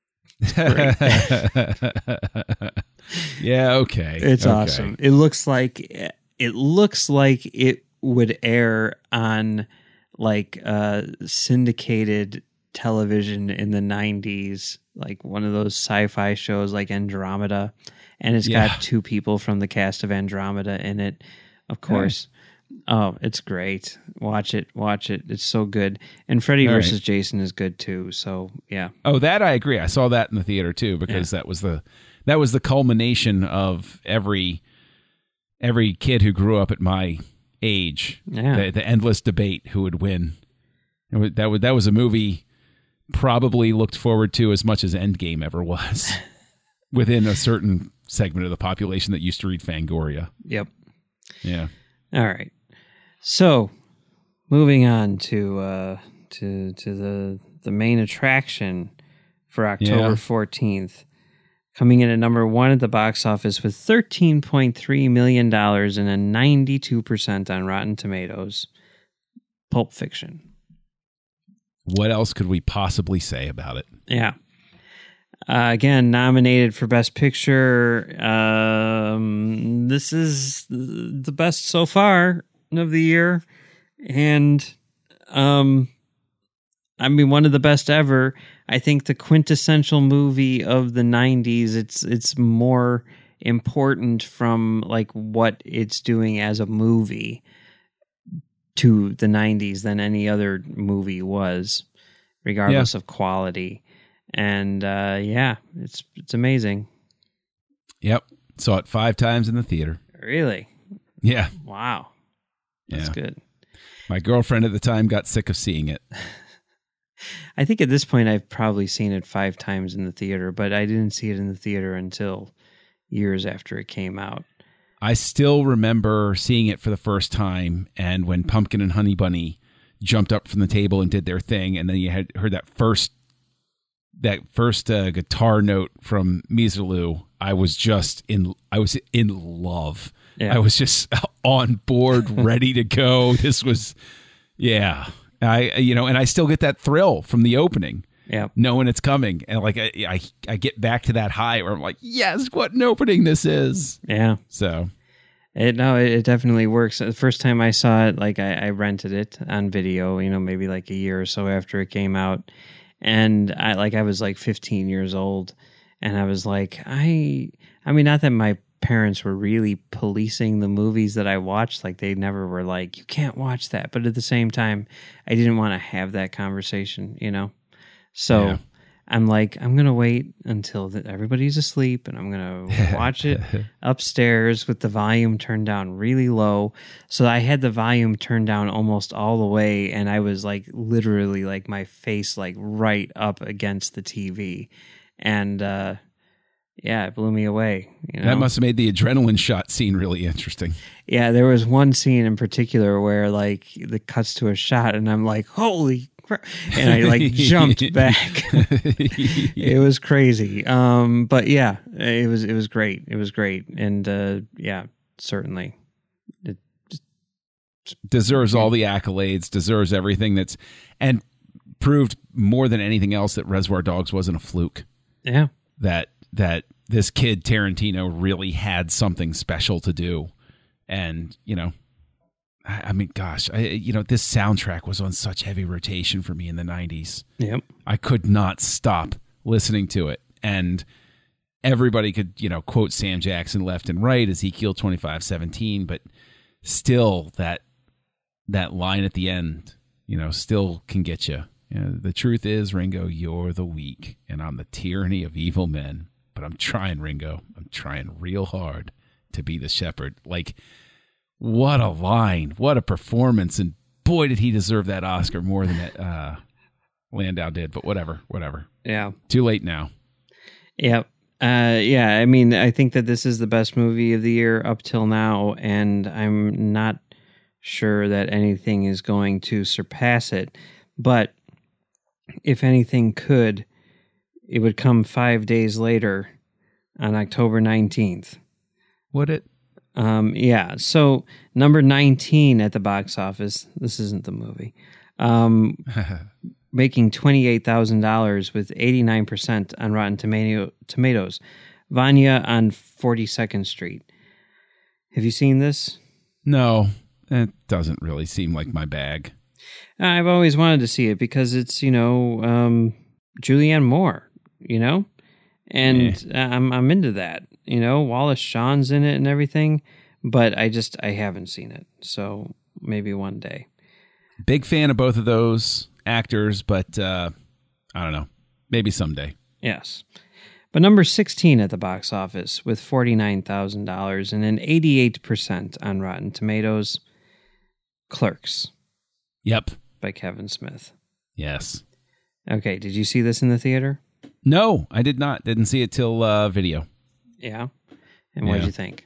Yeah, okay. It's Okay. awesome. It looks like it looks like it would air on like uh syndicated television in the nineties, like one of those sci-fi shows like Andromeda, and it's Yeah. got two people from the cast of Andromeda in it, of course. Oh, it's great. Watch it. Watch it. It's so good. And Freddy All right. versus Jason is good too. So, yeah. Oh, that I agree. I saw that in the theater too because that was the that was the culmination of every every kid who grew up at my age. Yeah. The, the endless debate who would win. It was, that was that was a movie probably looked forward to as much as Endgame ever was within a certain segment of the population that used to read Fangoria. Yep. Yeah. All right. So, moving on to uh, to to the the main attraction for October Yeah. fourteenth, coming in at number one at the box office with thirteen point three million dollars and a ninety-two percent on Rotten Tomatoes. Pulp Fiction. What else could we possibly say about it? Yeah. Uh, again, nominated for Best Picture. Um, this is the best so far of the year. And, um, I mean, one of the best ever. I think the quintessential movie of the nineties. It's, it's more important from like what it's doing as a movie to the nineties than any other movie was, regardless of quality. And uh, yeah, it's it's amazing. Yep. Saw it five times in the theater. Really? Yeah. Wow. That's Yeah. good. My girlfriend at the time got sick of seeing it. I think at this point I've probably seen it five times in the theater, but I didn't see it in the theater until years after it came out. I still remember seeing it for the first time, and when Pumpkin and Honey Bunny jumped up from the table and did their thing, and then you had heard that first that first uh, guitar note from Miserlou, I was just in I was in love. Yeah. I was just on board, ready to go. This was, yeah, I you know, and I still get that thrill from the opening. Yeah. Knowing it's coming, and like I, I, I get back to that high where I'm like, yes, what an opening this is. Yeah. So, It no, it, it definitely works. The first time I saw it, like I, I rented it on video, you know, maybe like a year or so after it came out. And I like I was like fifteen years old, and I was like, I I mean, not that my parents were really policing the movies that I watched, like they never were like, you can't watch that. But at the same time, I didn't want to have that conversation, you know? So Yeah. I'm like, I'm going to wait until the, everybody's asleep, and I'm going to watch it upstairs with the volume turned down really low. So I had the volume turned down almost all the way, and I was like literally like my face like right up against the T V. And uh, yeah, it blew me away. You know? that must have made the adrenaline shot scene really interesting. Yeah, there was one scene in particular where like it cuts to a shot, and I'm like, holy crap. And I like jumped back. It was crazy. Um, but yeah, it was it was great. It was great. And uh, yeah, certainly. It, Deserves all the accolades, deserves everything that's, and proved more than anything else that Reservoir Dogs wasn't a fluke. yeah. That that this kid Tarantino really had something special to do, and you know, I, I mean, gosh, I, you know, this soundtrack was on such heavy rotation for me in the nineties. Yep. I could not stop listening to it. And everybody could, you know, quote Sam Jackson left and right, Ezekiel twenty-five seventeen, but still that that line at the end, you know, still can get you. You know, the truth is, Ringo, you're the weak, and I'm the tyranny of evil men. But I'm trying, Ringo. I'm trying real hard to be the shepherd. Like, what a line. What a performance. And boy, did he deserve that Oscar more than that uh, Landau did. But whatever, whatever. Yeah. Too late now. Yep. Uh, yeah, I mean, I think that this is the best movie of the year up till now, and I'm not sure that anything is going to surpass it. But if anything could, it would come five days later on October nineteenth. Would it? Um, yeah, so number nineteen at the box office, this isn't the movie, um, making twenty-eight thousand dollars with eighty-nine percent on Rotten Tomato, Tomatoes. Vanya on forty-second Street. Have you seen this? No, it doesn't really seem like my bag. I've always wanted to see it because it's, you know, um, Julianne Moore, you know? And Yeah. I'm I'm into that. You know, Wallace Shawn's in it and everything, but I just, I haven't seen it. So maybe one day. Big fan of both of those actors, but uh, I don't know. Maybe someday. Yes. But number sixteen at the box office with forty-nine thousand dollars and an eighty-eight percent on Rotten Tomatoes, Clerks Yep. by Kevin Smith. Yes. Okay, did you see this in the theater? No, I did not. Didn't see it till uh, video. Yeah. And what did Yeah. you think?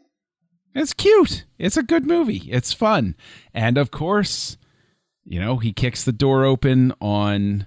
It's cute. It's a good movie. It's fun. And of course, you know, he kicks the door open on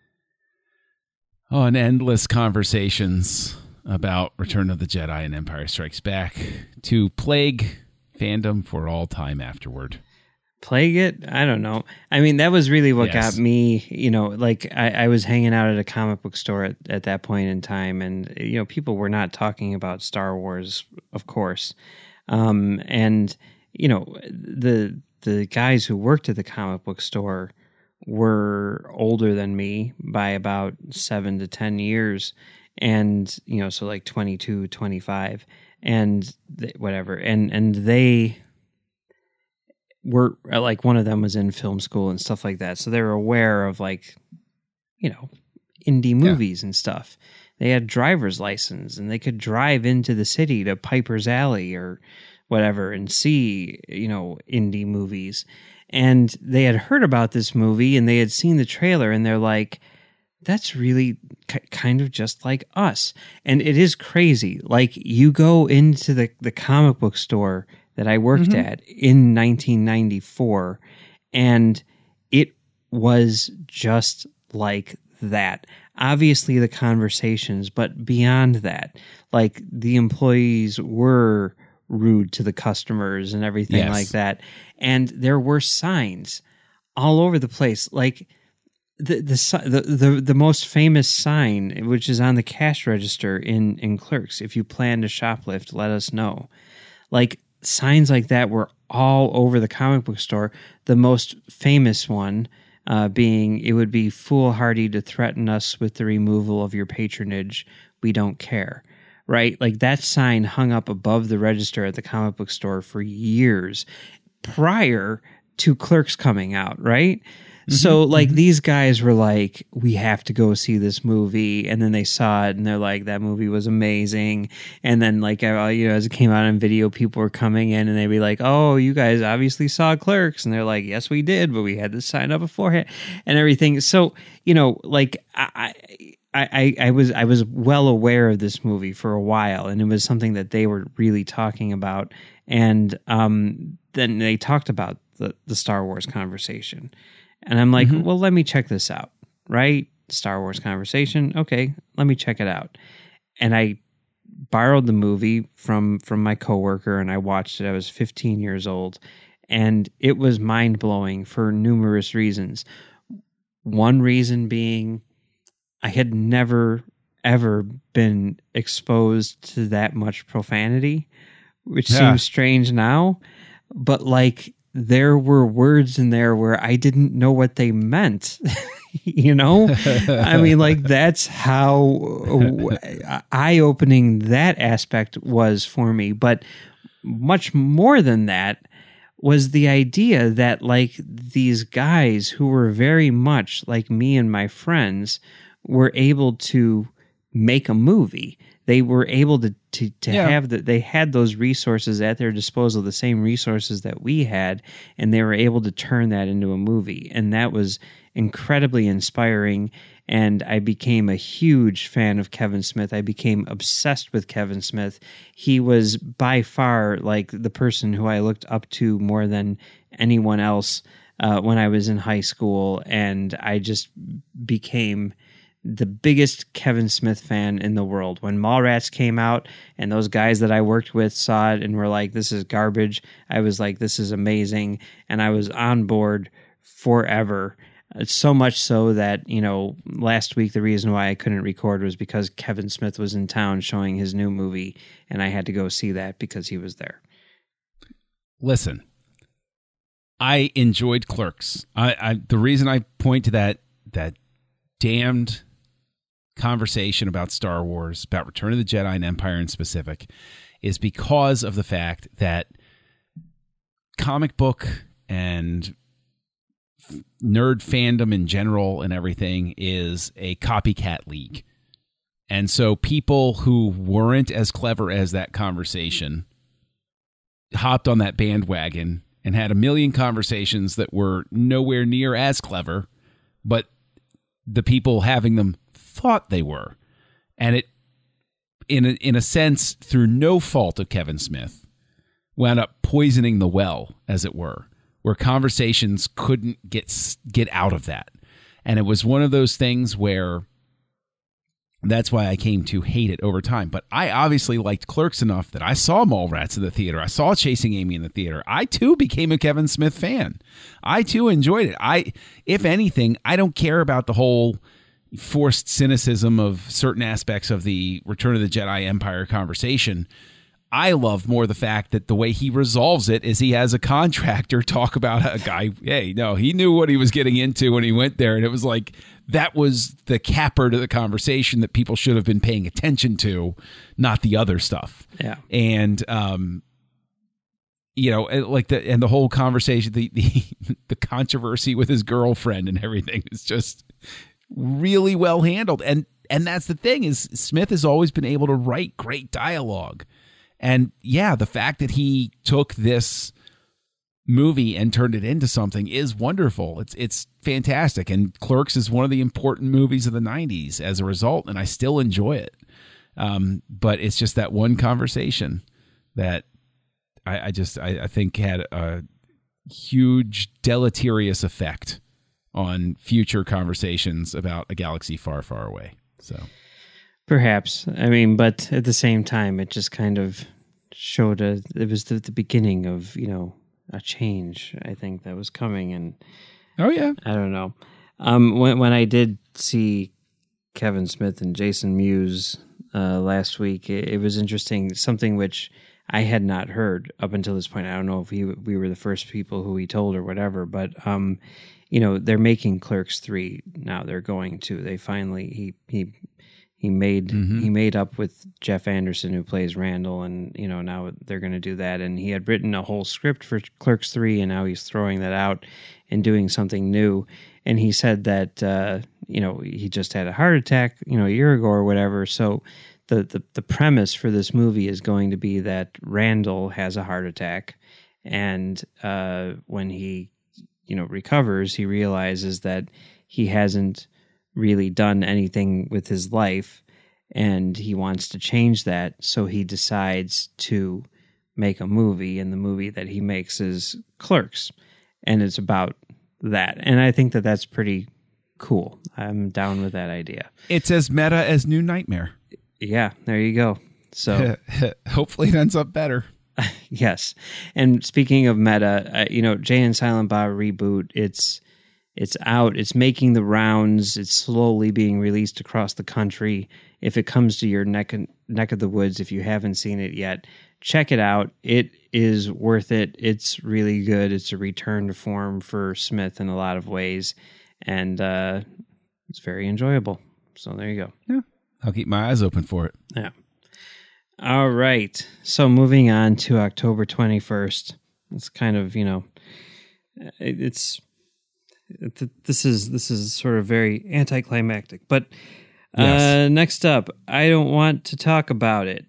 on endless conversations about Return of the Jedi and Empire Strikes Back to plague fandom for all time afterward. Plague it? I don't know. I mean, that was really what Yes. got me, you know, like I, I was hanging out at a comic book store at, at that point in time, and, you know, people were not talking about Star Wars, of course. Um, and, you know, the the guys who worked at the comic book store were older than me by about seven to ten years. And, you know, so like twenty-two, twenty-five and th- whatever. And, and they were like, one of them was in film school and stuff like that. So they were aware of, like, you know, indie movies and stuff. They had driver's license and they could drive into the city to Piper's Alley or whatever and see, you know, indie movies. And they had heard about this movie and they had seen the trailer and they're like, that's really k- kind of just like us. And it is crazy. Like, you go into the, the comic book store that I worked Mm-hmm. at in nineteen ninety-four, and it was just like that. Obviously the conversations, but beyond that, like, the employees were rude to the customers and everything Yes. like that. And there were signs all over the place. Like, the the, si- the the the most famous sign, which is on the cash register in, in Clerks, if you plan to shoplift, let us know. Like, signs like that were all over the comic book store. The most famous one uh, being, it would be foolhardy to threaten us with the removal of your patronage. We don't care. Right? Like, that sign hung up above the register at the comic book store for years prior to Clerks coming out, right? So, like, these guys were like, we have to go see this movie. And then they saw it and they're like, that movie was amazing. And then, like, uh, you know, as it came out on video, people were coming in and they'd be like, oh, you guys obviously saw Clerks. And they're like, yes, we did, but we had to sign up beforehand and everything. So, you know, like, I, I, I, I was I was well aware of this movie for a while, and it was something that they were really talking about. And um, then they talked about the, the Star Wars conversation. And I'm like, Mm-hmm. well, let me check this out, right? Star Wars conversation. Okay, let me check it out. And I borrowed the movie from, from my coworker, and I watched it. I was fifteen years old, and it was mind-blowing for numerous reasons. One reason being, I had never, ever been exposed to that much profanity, which Yeah. seems strange now. But, like, there were words in there where I didn't know what they meant. You know, I mean, like, that's how eye-opening that aspect was for me. But much more than that was the idea that, like, these guys who were very much like me and my friends were able to make a movie. They were able to to, to Yeah. have that. They had those resources at their disposal, the same resources that we had, and they were able to turn that into a movie. And that was incredibly inspiring. And I became a huge fan of Kevin Smith. I became obsessed with Kevin Smith. He was by far like the person who I looked up to more than anyone else uh, when I was in high school. And I just became the biggest Kevin Smith fan in the world. When Mallrats came out and those guys that I worked with saw it and were like, this is garbage, I was like, this is amazing. And I was on board forever. So much so that, you know, last week the reason why I couldn't record was because Kevin Smith was in town showing his new movie, and I had to go see that because he was there. Listen, I enjoyed Clerks. I, I the reason I point to that that damned conversation about Star Wars, about Return of the Jedi and Empire in specific, is because of the fact that comic book and nerd fandom in general and everything is a copycat league. And so people who weren't as clever as that conversation hopped on that bandwagon and had a million conversations that were nowhere near as clever, but the people having them thought they were. And it, in a, in a sense, through no fault of Kevin Smith, wound up poisoning the well, as it were, where conversations couldn't get get out of that. And it was one of those things where that's why I came to hate it over time. But I obviously liked Clerks enough that I saw Mallrats in the theater. I saw Chasing Amy in the theater. I, too, became a Kevin Smith fan. I, too, enjoyed it. I, if anything, I don't care about the whole forced cynicism of certain aspects of the Return of the Jedi Empire conversation. I love more the fact that the way he resolves it is he has a contractor talk about a guy. Hey, no, he knew what he was getting into when he went there. And it was like, that was the capper to the conversation that people should have been paying attention to, not the other stuff. Yeah. And, um, you know, like the, and the whole conversation, the, the, the controversy with his girlfriend and everything is just really well handled. And, and that's the thing is Smith has always been able to write great dialogue. And yeah, the fact that he took this movie and turned it into something is wonderful. It's it's fantastic. And Clerks is one of the important movies of the nineties as a result, and I still enjoy it. Um, but it's just that one conversation that I, I just I, I think had a huge deleterious effect on future conversations about a galaxy far, far away. So. Perhaps. I mean, but at the same time, it just kind of showed a, it was the, the beginning of, you know, a change, I think, that was coming. And oh, yeah. I don't know. Um, when, when I did see Kevin Smith and Jason Mewes uh, last week, it, it was interesting, something which I had not heard up until this point. I don't know if he, we were the first people who he told or whatever, but, um, you know, they're making Clerks three now. They're going to. They finally, he, he, He made mm-hmm. he made up with Jeff Anderson, who plays Randall, and you know now they're going to do that. And he had written a whole script for Clerks three, and now he's throwing that out and doing something new. And he said that uh, you know he just had a heart attack, you know, a year ago or whatever. So the, the the premise for this movie is going to be that Randall has a heart attack, and uh, when he you know recovers, he realizes that he hasn't really done anything with his life, and he wants to change that. So he decides to make a movie, and the movie that he makes is Clerks, and it's about that. And I think that that's pretty cool. I'm down with that idea. It's as meta as New Nightmare. Yeah, there you go. So hopefully it ends up better. Yes. And speaking of meta, uh, you know, Jay and Silent Bob reboot, it's It's out. It's making the rounds. It's slowly being released across the country. If it comes to your neck, neck of the woods, if you haven't seen it yet, check it out. It is worth it. It's really good. It's a return to form for Smith in a lot of ways, and uh, it's very enjoyable. So there you go. Yeah, I'll keep my eyes open for it. Yeah. All right. So moving on to October twenty-first. It's kind of, you know, it, it's it, this is this is sort of very anticlimactic. But uh, Yes. next up, I don't want to talk about it.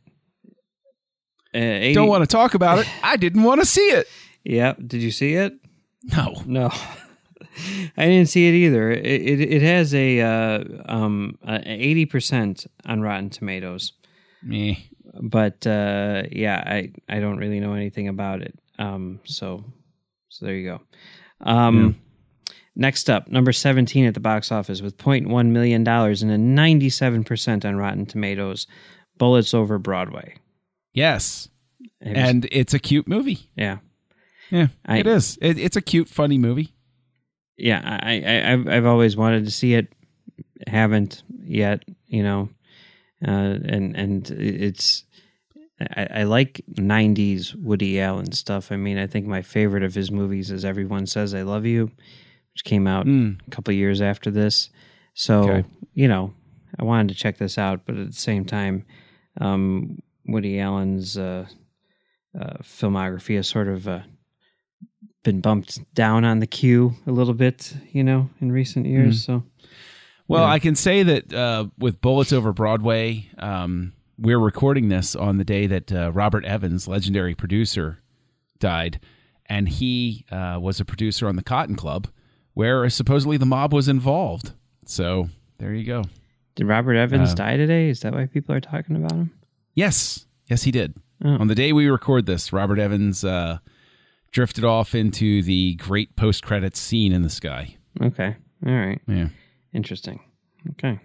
Uh, eighty Don't want to talk about it. I didn't want to see it. Yeah. Did you see it? No. No. I didn't see it either. It it, it has a uh, um eighty percent on Rotten Tomatoes. Me. But uh, yeah, I, I don't really know anything about it. Um, so so there you go. Um, yeah. Next up, number seventeen at the box office with zero point one million dollars and a ninety-seven percent on Rotten Tomatoes. Bullets Over Broadway. Yes. It was- And it's a cute movie. yeah, Yeah, I- it is. It, it's a cute, funny movie. yeah. I, I I've I've always wanted to see it. Haven't yet. You know, uh, and and it's. I, I like nineties Woody Allen stuff. I mean, I think my favorite of his movies is Everyone Says I Love You, which came out Mm. a couple of years after this. So, Okay. you know, I wanted to check this out, but at the same time, um, Woody Allen's uh, uh, filmography has sort of uh, been bumped down on the queue a little bit, you know, in recent years. So, Well, Yeah. I can say that uh, with Bullets Over Broadway, um, we're recording this on the day that uh, Robert Evans, legendary producer, died. And he uh, was a producer on the Cotton Club, where supposedly the mob was involved. So there you go. did Robert Evans Uh, die today? Is that why people are talking about him? Yes. Yes, he did. Oh. On the day we record this, Robert Evans uh, drifted off into the great post-credits scene in the sky. Okay. All right. Yeah. Interesting. Okay.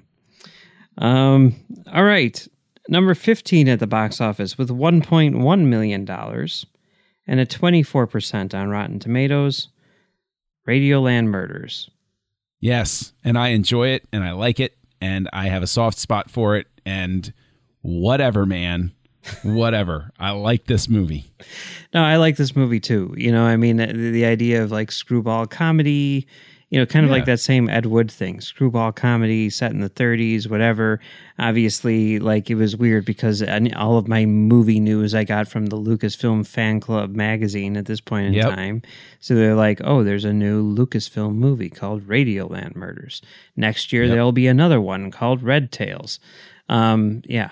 Um. All right. Number fifteen at the box office with one point one million dollars and a twenty-four percent on Rotten Tomatoes. Radioland Murders. Yes, and I enjoy it, and I like it, and I have a soft spot for it, and whatever, man. Whatever. I like this movie. No, I like this movie too. You know, I mean, the, the idea of like screwball comedy, you know, kind of Yeah. like that same Ed Wood thing, screwball comedy set in the thirties, whatever. Obviously, like it was weird because I- all of my movie news I got from the Lucasfilm Fan Club magazine at this point in Yep. time. So they're like, oh, there's a new Lucasfilm movie called Radioland Murders. Next year, Yep. there'll be another one called Red Tails. Um, yeah.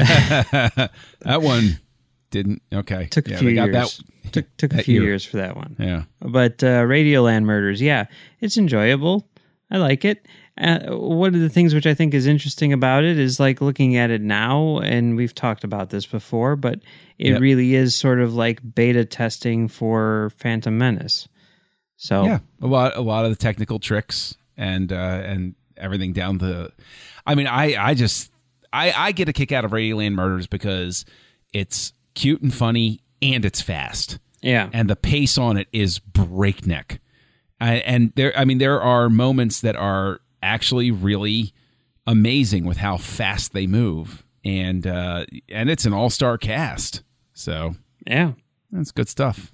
That one didn't. Okay. Took a Yeah, few they got years. that- took took a that few year. years for that one. Yeah. But uh, Radioland Murders, yeah, it's enjoyable. I like it. Uh, one of the things which I think is interesting about it is like looking at it now, and we've talked about this before, but it Yep. really is sort of like beta testing for Phantom Menace. So Yeah. A lot. A lot of the technical tricks and uh, and everything down the. I mean, I I just I I get a kick out of Radioland Murders because it's cute and funny and it's fast. yeah, And the pace on it is breakneck. I, and there, I mean, there are moments that are actually really amazing with how fast they move, and uh, and it's an all-star cast, so yeah. that's good stuff.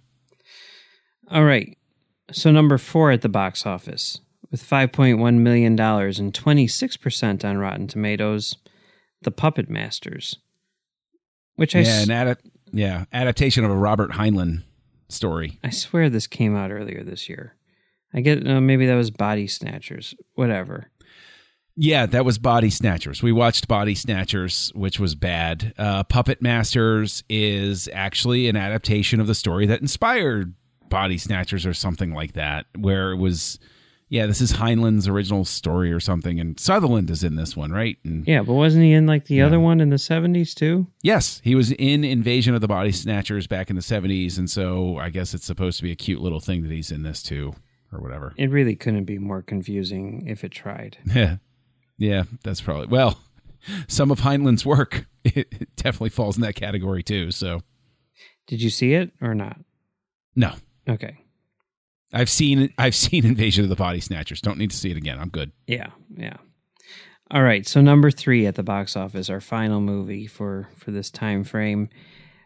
All right. So number four at the box office with five point one million dollars and twenty-six percent on Rotten Tomatoes, The Puppet Masters, which I Yeah, s- an adap- yeah adaptation of a Robert Heinlein story. I swear this came out earlier this year. I get uh, maybe that was Body Snatchers, whatever. Yeah, that was Body Snatchers. We watched Body Snatchers, which was bad. Uh, Puppet Masters is actually an adaptation of the story that inspired Body Snatchers or something like that, where it was, yeah, this is Heinlein's original story or something, and Sutherland is in this one, right? And Yeah, but wasn't he in like the other one in the seventies too? yes, he was in Invasion of the Body Snatchers back in the seventies, and so I guess it's supposed to be a cute little thing that he's in this too, or whatever. It really couldn't be more confusing if it tried. Yeah, yeah, that's probably, well, some of Heinlein's work, it, it definitely falls in that category too, so. Did you see it or not? No. Okay. I've seen I've seen Invasion of the Body Snatchers. Don't need to see it again. I'm good. Yeah, yeah. All right, so number three at the box office, our final movie for, for this time frame,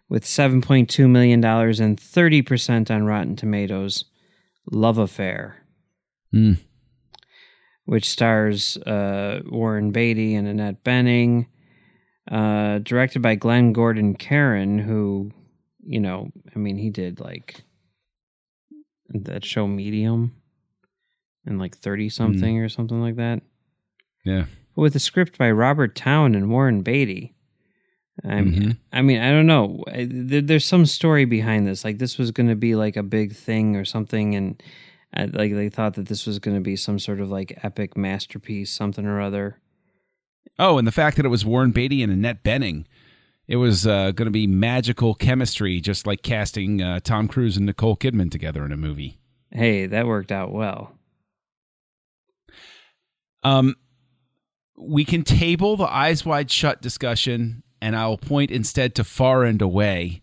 with seven point two million dollars and thirty percent on Rotten Tomatoes, Love Affair, Mm. which stars uh, Warren Beatty and Annette Bening, uh, directed by Glenn Gordon Caron, who, you know, I mean, he did like that show Medium and like thirty-something mm. or something like that. Yeah. With a script by Robert Towne and Warren Beatty. I mean, Mm-hmm. I mean, I don't know. There, there's some story behind this. Like, this was going to be like a big thing or something, and uh, like they thought that this was going to be some sort of like epic masterpiece, something or other. Oh, and the fact that it was Warren Beatty and Annette Bening, it was uh, going to be magical chemistry, just like casting uh, Tom Cruise and Nicole Kidman together in a movie. Hey, that worked out well. Um, we can table the Eyes Wide Shut discussion, and I'll point instead to Far and Away,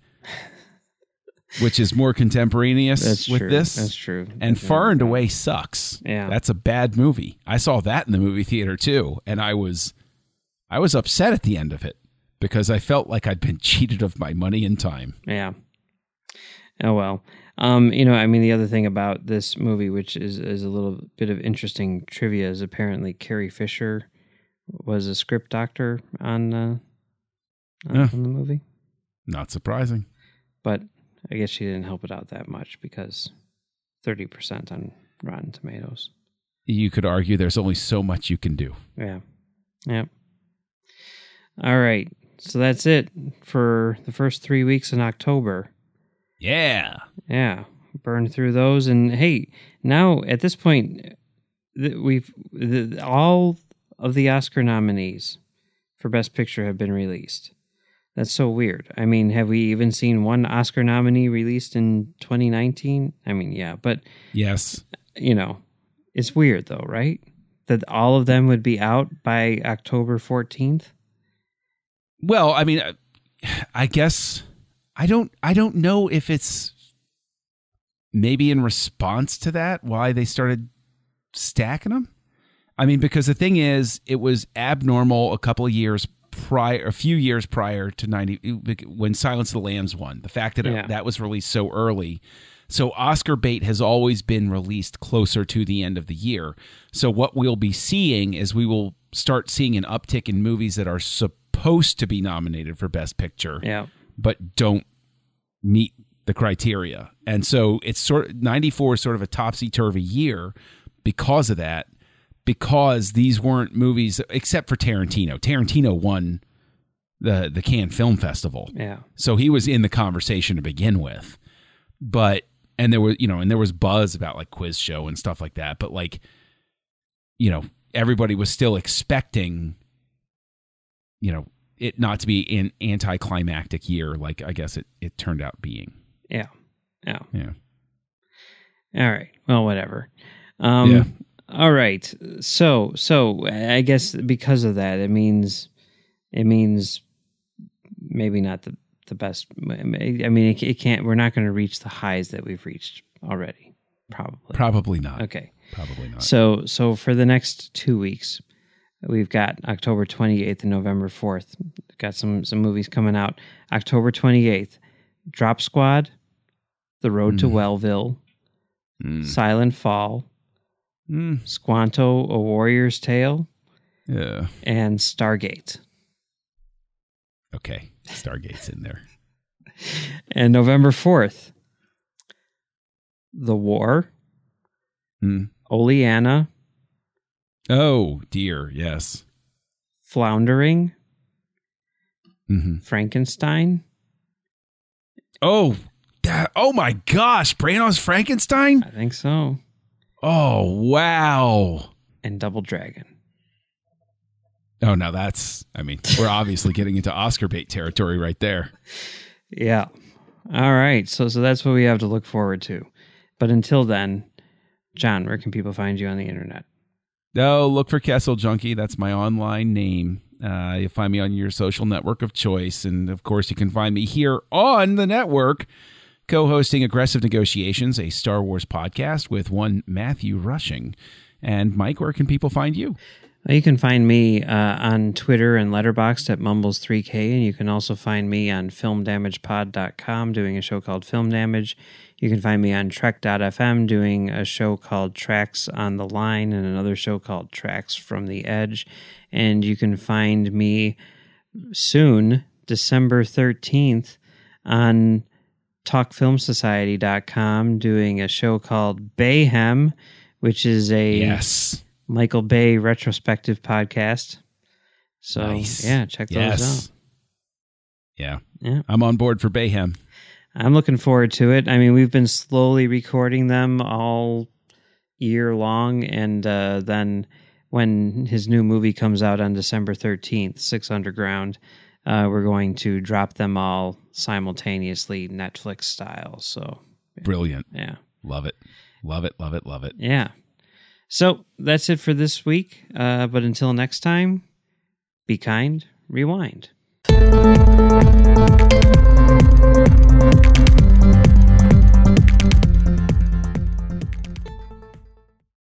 which is more contemporaneous That's with true. this. That's true. And That's Far and true. Away sucks. Yeah. That's a bad movie. I saw that in the movie theater too, and I was I was upset at the end of it because I felt like I'd been cheated of my money and time. Yeah. Oh, well. Um, you know, I mean, the other thing about this movie, which is, is a little bit of interesting trivia, is apparently Carrie Fisher was a script doctor on, uh, on, Yeah. on the movie. Not surprising. But I guess she didn't help it out that much because thirty percent on Rotten Tomatoes. You could argue there's only so much you can do. Yeah. Yep. All right. So that's it for the first three weeks in October. Yeah. Yeah, burn through those, and hey, now at this point, th- we've the, all of the Oscar nominees for Best Picture have been released. That's so weird. I mean, have we even seen one Oscar nominee released in twenty nineteen? I mean, yeah, but Yes. you know, it's weird though, right? That all of them would be out by October fourteenth. Well, I mean, I guess I don't I don't know if it's maybe in response to that why they started stacking them. I mean, because the thing is, it was abnormal a couple of years prior, a few years prior to ninety when Silence of the Lambs won. The fact that Yeah. it, that was released so early. So Oscar bait has always been released closer to the end of the year. So what we'll be seeing is we will start seeing an uptick in movies that are supposed to be nominated for Best Picture, Yeah. but don't meet the criteria. And so it's sort of ninety-four is sort of a topsy-turvy year because of that, because these weren't movies, except for Tarantino. Tarantino won the, the Cannes Film Festival. Yeah. So he was in the conversation to begin with. But, and there was, you know, and there was buzz about like Quiz Show and stuff like that. But like, you know, everybody was still expecting, you know, it not to be an anticlimactic year like I guess it, it turned out being. Yeah. Yeah. Yeah. All right. Well, whatever. Um, Yeah. All right. So, so I guess because of that, it means, it means maybe not the, the best. I mean, it, it can't, we're not going to reach the highs that we've reached already. Probably. Probably not. Okay. Probably not. So, so for the next two weeks, we've got October twenty-eighth and November fourth. Got some, some movies coming out. October twenty-eighth, Drop Squad, The Road to Mm. Wellville, Mm. Silent Fall, Mm. Squanto, A Warrior's Tale, Yeah. and Stargate. Okay. Stargate's in there. And November fourth, The War, Mm. Oleana, Oh, dear. Yes. Floundering, Mm-hmm. Frankenstein. Oh, that, oh my gosh. Branagh Frankenstein? I think so. Oh, wow. And Double Dragon. Oh, now that's, I mean, we're obviously getting into Oscar bait territory right there. Yeah. All right. So so that's what we have to look forward to. But until then, John, where can people find you on the internet? Oh, look for Kessel Junkie. That's my online name. Uh, you'll find me on your social network of choice. And of course, you can find me here on the network, co-hosting Aggressive Negotiations, a Star Wars podcast with one Matthew Rushing. And Mike, where can people find you? You can find me uh, on Twitter and Letterboxd at Mumbles three K, and you can also find me on film damage pod dot com doing a show called Film Damage. You can find me on Trek dot f m doing a show called Tracks on the Line and another show called Tracks from the Edge. And you can find me soon, December thirteenth, on talk film society dot com doing a show called Bayhem, which is a... Yes. Michael Bay retrospective podcast. So, Nice. yeah, check those Yes. out. Yeah. Yeah. I'm on board for Bayhem. I'm looking forward to it. I mean, we've been slowly recording them all year long, and uh, then when his new movie comes out on December thirteenth, Six Underground, uh, we're going to drop them all simultaneously, Netflix style. So, Brilliant. yeah. Love it. Love it. Love it. Love it. Yeah. So that's it for this week. Uh, but until next time, be kind, rewind.